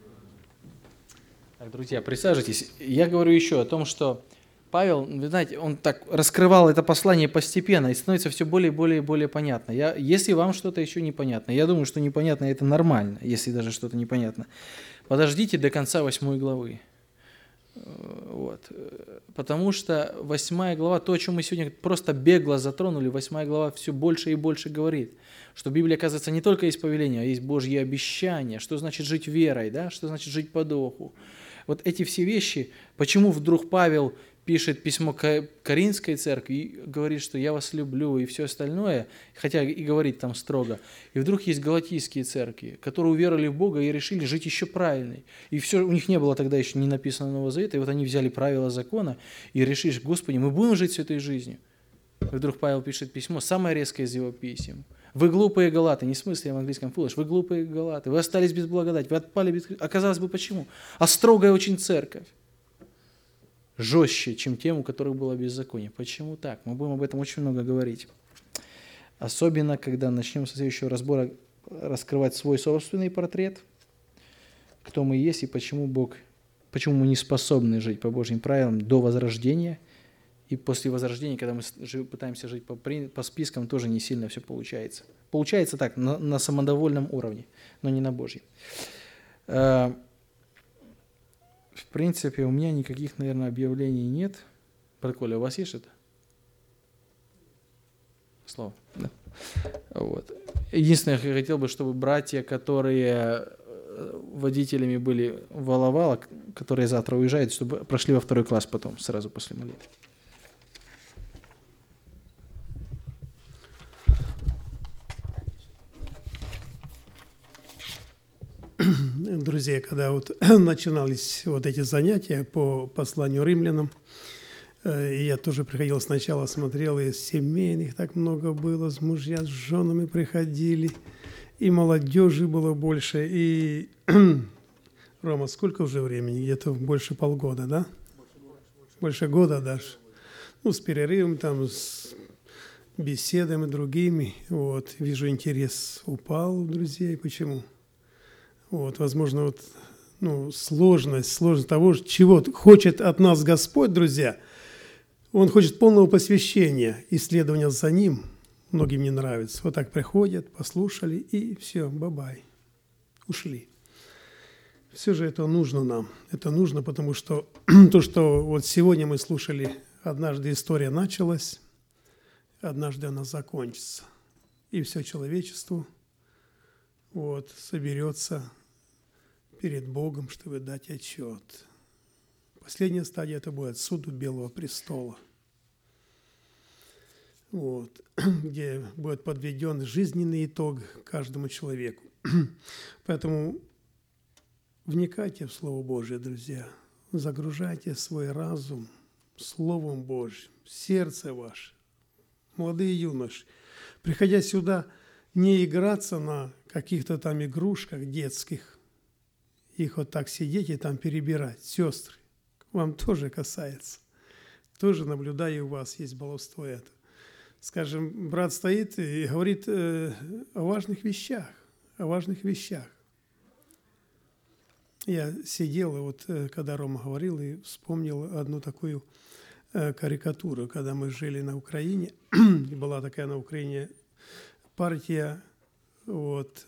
Так, друзья, присаживайтесь. Я говорю еще о том, что Павел, вы знаете, он так раскрывал это послание постепенно, и становится все более и более и более понятно. Я, если вам что-то еще непонятно, я думаю, что непонятно это нормально, если даже что-то непонятно. Подождите до конца восьмой главы. Вот. Потому что восьмая глава, то, о чем мы сегодня просто бегло затронули, восьмая глава все больше и больше говорит, что в Библии, оказывается, не только есть повеление, а есть Божьи обещания, что значит жить верой, да? Что значит жить по духу. Вот эти все вещи, почему вдруг Павел пишет письмо к Коринфской церкви и говорит, что я вас люблю и все остальное, хотя и говорит там строго. И вдруг есть галатийские церкви, которые уверовали в Бога и решили жить еще правильно. И все, у них не было тогда еще не написано Нового Завета, и вот они взяли правила закона и решили, Господи, мы будем жить с этой жизнью. И вдруг Павел пишет письмо, самое резкое из его писем. Вы глупые галаты, не в смысле в английском foolish, вы глупые галаты, вы остались без благодати, вы отпали без... Оказалось бы почему? А строгая очень церковь. Жестче, чем тем, у которых было беззаконие. Почему так? Мы будем об этом очень много говорить. Особенно, когда начнем со следующего разбора раскрывать свой собственный портрет, кто мы есть и почему Бог, почему мы не способны жить по Божьим правилам до возрождения. И после возрождения, когда мы пытаемся жить по, по спискам, тоже не сильно все получается. Получается так, на, на самодовольном уровне, но не на Божьем. В принципе, у меня никаких, наверное, объявлений нет. Коля, у вас есть что-то? Слово. Да. Вот. Единственное, я хотел бы, чтобы братья, которые водителями были в Воловало, которые завтра уезжают, чтобы прошли во второй класс потом, сразу после молитвы. Друзья, когда вот начинались вот эти занятия по посланию римлянам, и я тоже приходил сначала, смотрел, и семейных так много было, с мужья, с женами приходили, и молодежи было больше, и Рома, сколько уже времени? Где-то больше полгода, да? Больше года даже. Ну, с перерывом, там, с беседами другими. Вот, вижу, интерес упал у друзей. Почему? Вот, возможно, вот, ну, сложность, сложность того, чего хочет от нас Господь, друзья. Он хочет полного посвящения, исследования за Ним. Многим не нравится. Вот так приходят, послушали, и все, бай-бай, ушли. Все же это нужно нам. Это нужно, потому что то, что вот сегодня мы слушали, однажды история началась, однажды она закончится. И все человечество вот, соберется перед Богом, чтобы дать отчет. Последняя стадия – это будет суд у Белого престола, вот, где будет подведен жизненный итог каждому человеку. Поэтому вникайте в Слово Божие, друзья, загружайте свой разум Словом Божьим, сердце ваше, молодые юноши, приходя сюда, не играться на каких-то там игрушках детских, их вот так сидеть и там перебирать. Сестры, вам тоже касается. Тоже наблюдаю, у вас есть баловство это. Скажем, брат стоит и говорит э, о важных вещах, о важных вещах. Я сидел, и вот э, когда Рома говорил, и вспомнил одну такую э, карикатуру, когда мы жили на Украине, и была такая на Украине партия вот,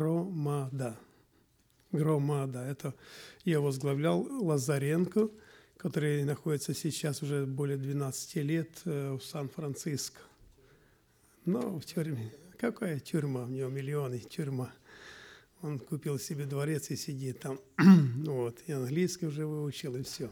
Громада. Громада. Это ее возглавлял Лазаренко, который находится сейчас уже более двенадцати лет э, в Сан-Франциско. Но в тюрьме. Какая тюрьма? У него миллионы тюрьма. Он купил себе дворец и сидит там. Вот. И английский уже выучил, и все.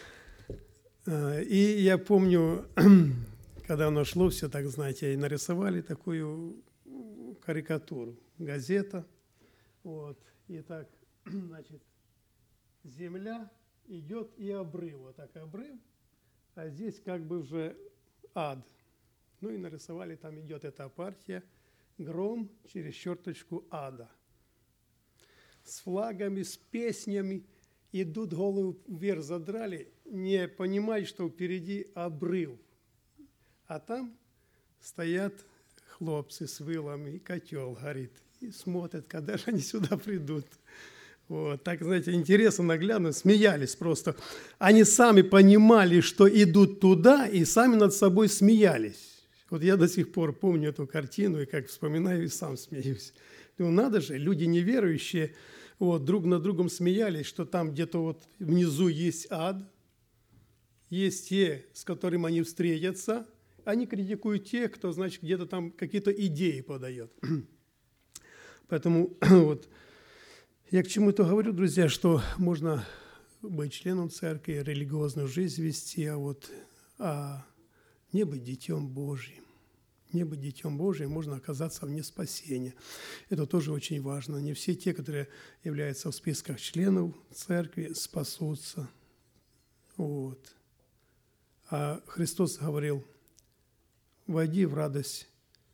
И я помню, когда оно шло, все так, знаете, и нарисовали такую карикатуру. Газета. Вот. И так, значит, земля идет и обрыв. Вот так обрыв. А здесь как бы уже ад. Ну и нарисовали, там идет эта партия. Гром через черточку ада. С флагами, с песнями. Идут, голову вверх задрали, не понимают, что впереди обрыв. А там стоят хлопцы с вилами, и котел горит. И смотрят, когда же они сюда придут. Вот. Так, знаете, интересно, наглядно, смеялись просто. Они сами понимали, что идут туда, и сами над собой смеялись. Вот я до сих пор помню эту картину, и как вспоминаю, и сам смеюсь. Ну, надо же, люди неверующие, вот, друг над другом смеялись, что там где-то вот внизу есть ад, есть те, с которыми они встретятся, они критикуют тех, кто, значит, где-то там какие-то идеи подает. Поэтому вот я к чему-то говорю, друзья, что можно быть членом церкви, религиозную жизнь вести, а вот а не быть детем Божьим. Не быть детем Божьим, можно оказаться вне спасения. Это тоже очень важно. Не все те, которые являются в списках членов церкви, спасутся. Вот. А Христос говорил: войди в радость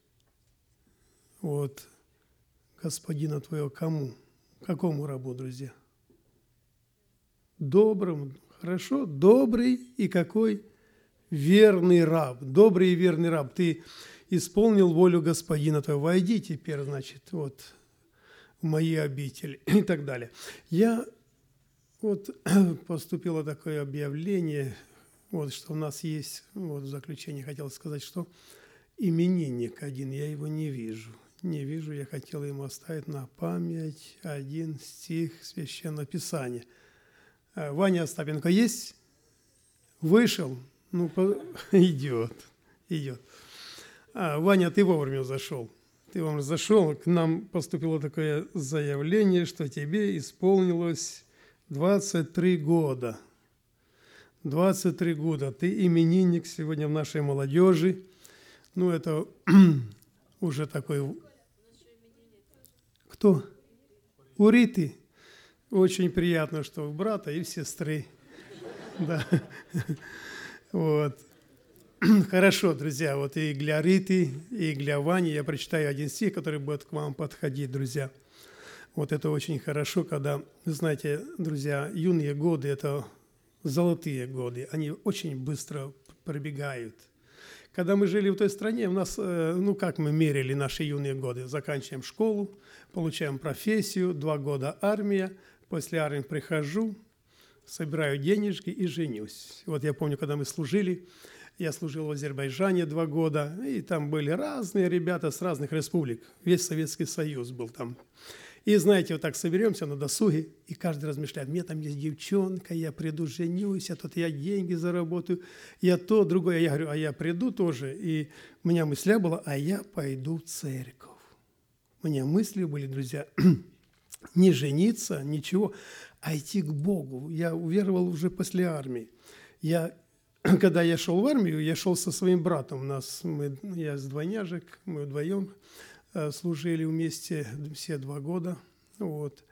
вот, Господина твоего кому? Какому рабу, друзья? Доброму. Хорошо? Добрый и какой? Верный раб. Добрый и верный раб. Ты исполнил волю Господина твоего. Войди теперь, значит, вот в мои обители и так далее. Я вот поступило такое объявление, вот что у нас есть, вот в заключение хотел сказать, что именинник один, я его не вижу. Не вижу, я хотел ему оставить на память один стих Священного Писания. Ваня Остапенко есть? Вышел? Ну, идет, идет. А, Ваня, ты вовремя зашел. Ты вовремя зашел. К нам поступило такое заявление, что тебе исполнилось двадцать три года. двадцать три года. Ты именинник сегодня в нашей молодежи. Ну, это уже такой... Кто? У Риты. Очень приятно, что у брата и сестры. Да. Вот. Хорошо, друзья, вот и для Риты, и для Вани я прочитаю один стих, который будет к вам подходить, друзья. Вот это очень хорошо, когда, знаете, друзья, юные годы – это золотые годы, они очень быстро пробегают. Когда мы жили в той стране, у нас, ну, как мы мерили наши юные годы? Заканчиваем школу, получаем профессию, два года армия, после армии прихожу, собираю денежки и женюсь. Вот я помню, когда мы служили, я служил в Азербайджане два года, и там были разные ребята с разных республик. Весь Советский Союз был там. И, знаете, вот так соберемся на досуге, и каждый размышляет: мне там есть девчонка, я приду, женюсь, а тут я деньги заработаю, я то, другое. Я говорю: а я приду тоже. И у меня мысля была: а я пойду в церковь. У меня мысли были, друзья, не жениться, ничего, а идти к Богу. Я уверовал уже после армии. Я, когда я шел в армию, я шел со своим братом. У нас, мы, я с двойняшек, мы вдвоем служили вместе все два года. Вот.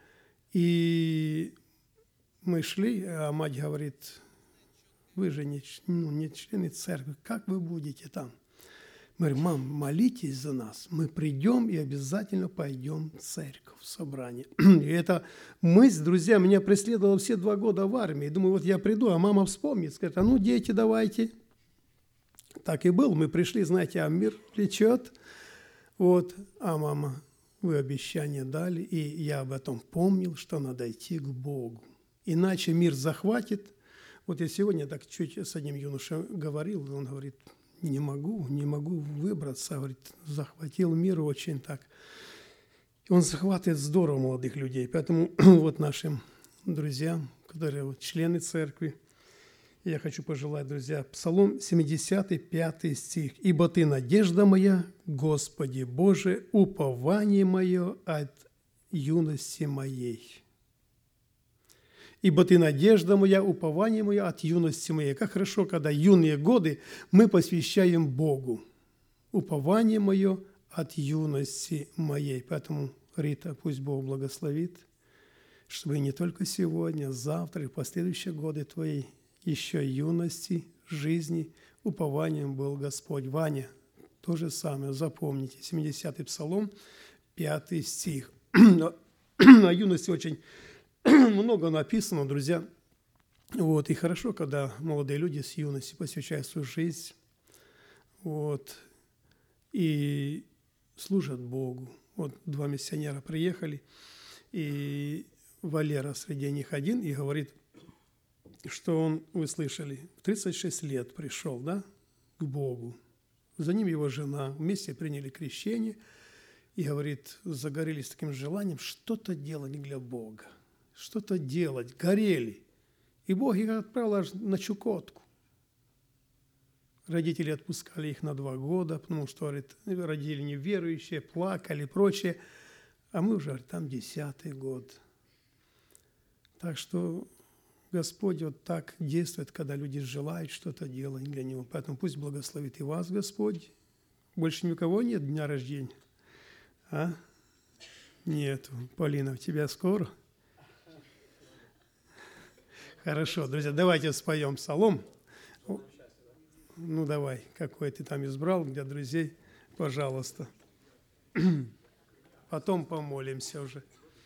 И мы шли, а мать говорит: вы же не, ну, не члены церкви, как вы будете там? Мы говорим: мам, молитесь за нас, мы придем и обязательно пойдем в церковь, в собрание. И эта мысль, друзья, меня преследовала все два года в армии. Думаю, вот я приду, а мама вспомнит, скажет: а ну, дети, давайте. Так и был, мы пришли, знаете, а мир влечет. Вот, а мама, вы обещание дали, и я об этом помнил, что надо идти к Богу. Иначе мир захватит. Вот я сегодня так чуть с одним юношей говорил, он говорит: не могу, не могу выбраться, говорит, захватил мир очень так. И он захватывает здорово молодых людей. Поэтому вот нашим друзьям, которые вот члены церкви, Я хочу пожелать, друзья, Псалом семидесятый, пятый стих. «Ибо Ты надежда моя, Господи Боже, упование мое от юности моей». «Ибо Ты надежда моя, упование мое от юности моей». Как хорошо, когда юные годы мы посвящаем Богу. Упование мое от юности моей. Поэтому, Рита, пусть Бог благословит, чтобы не только сегодня, завтра и в последующие годы твоей еще юности, жизни, упованием был Господь. Ваня, то же самое, запомните, семидесятый Псалом, пятый стих. О юности очень много написано, друзья. Вот, и хорошо, когда молодые люди с юности посвящают свою жизнь, вот, и служат Богу. Вот два миссионера приехали, и Валера среди них один, и говорит, что он, вы слышали, в тридцать шесть лет пришел, да, к Богу. За ним его жена, вместе приняли крещение, и, говорит, загорелись таким желанием что-то делать для Бога, что-то делать, горели. И Бог их отправил аж на Чукотку. Родители отпускали их на два года, потому что, говорит, родители неверующие, плакали и прочее. А мы уже, говорит, там десятый год. Так что Господь вот так действует, когда люди желают что-то делать для Него. Поэтому пусть благословит и вас Господь. Больше ни у кого нет дня рождения? А? Нет. Полина, у тебя скоро? Хорошо, друзья, давайте споем псалом. Ну, давай, какой ты там избрал для друзей, пожалуйста. Потом помолимся уже.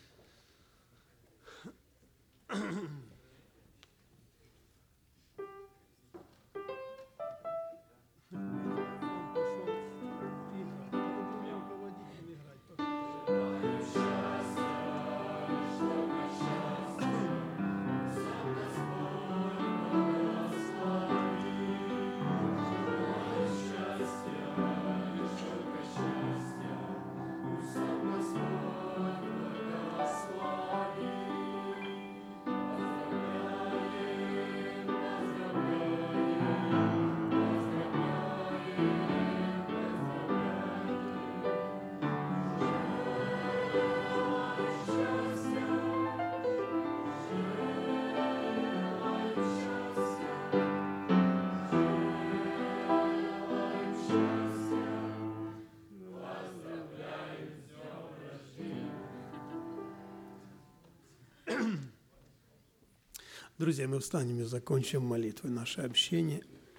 Друзья, мы встанем и закончим молитвой наше общение.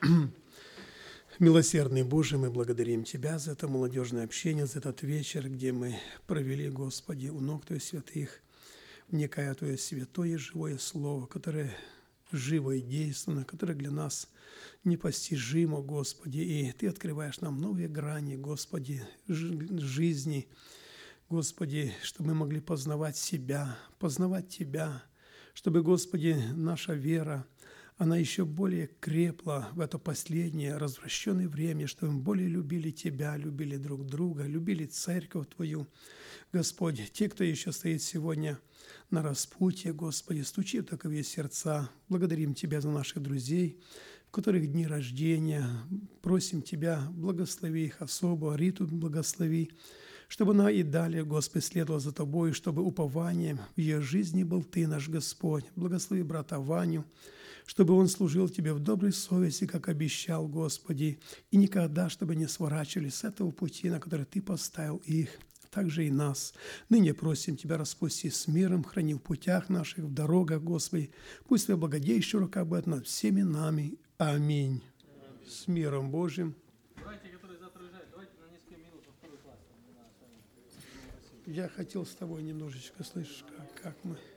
Милосердный Боже, мы благодарим Тебя за это молодежное общение, за этот вечер, где мы провели, Господи, у ног Твоих святых, вникая в Твое святое живое Слово, которое живо и действенно, которое для нас непостижимо, Господи, и Ты открываешь нам новые грани, Господи, жизни, Господи, чтобы мы могли познавать себя, познавать Тебя, чтобы, Господи, наша вера, она еще более крепла в это последнее развращенное время, чтобы мы более любили Тебя, любили друг друга, любили Церковь Твою. Господь, те, кто еще стоит сегодня на распутье, Господи, стучи в таковые сердца. Благодарим Тебя за наших друзей, в которых дни рождения. Просим Тебя, благослови их особо, Риту благослови, чтобы она и далее, Господи, следовала за Тобой, чтобы упованием в ее жизни был Ты, наш Господь. Благослови брата Ваню, чтобы он служил Тебе в доброй совести, как обещал, Господи, и никогда, чтобы не сворачивали с этого пути, на который Ты поставил их, также и нас. Ныне просим Тебя, распусти с миром, храни в путях наших, в дорогах, Господи. Пусть Твоя благодействующая рука будет над всеми нами. Аминь. С миром Божьим. Я хотел с тобой немножечко, слышишь, как, как мы...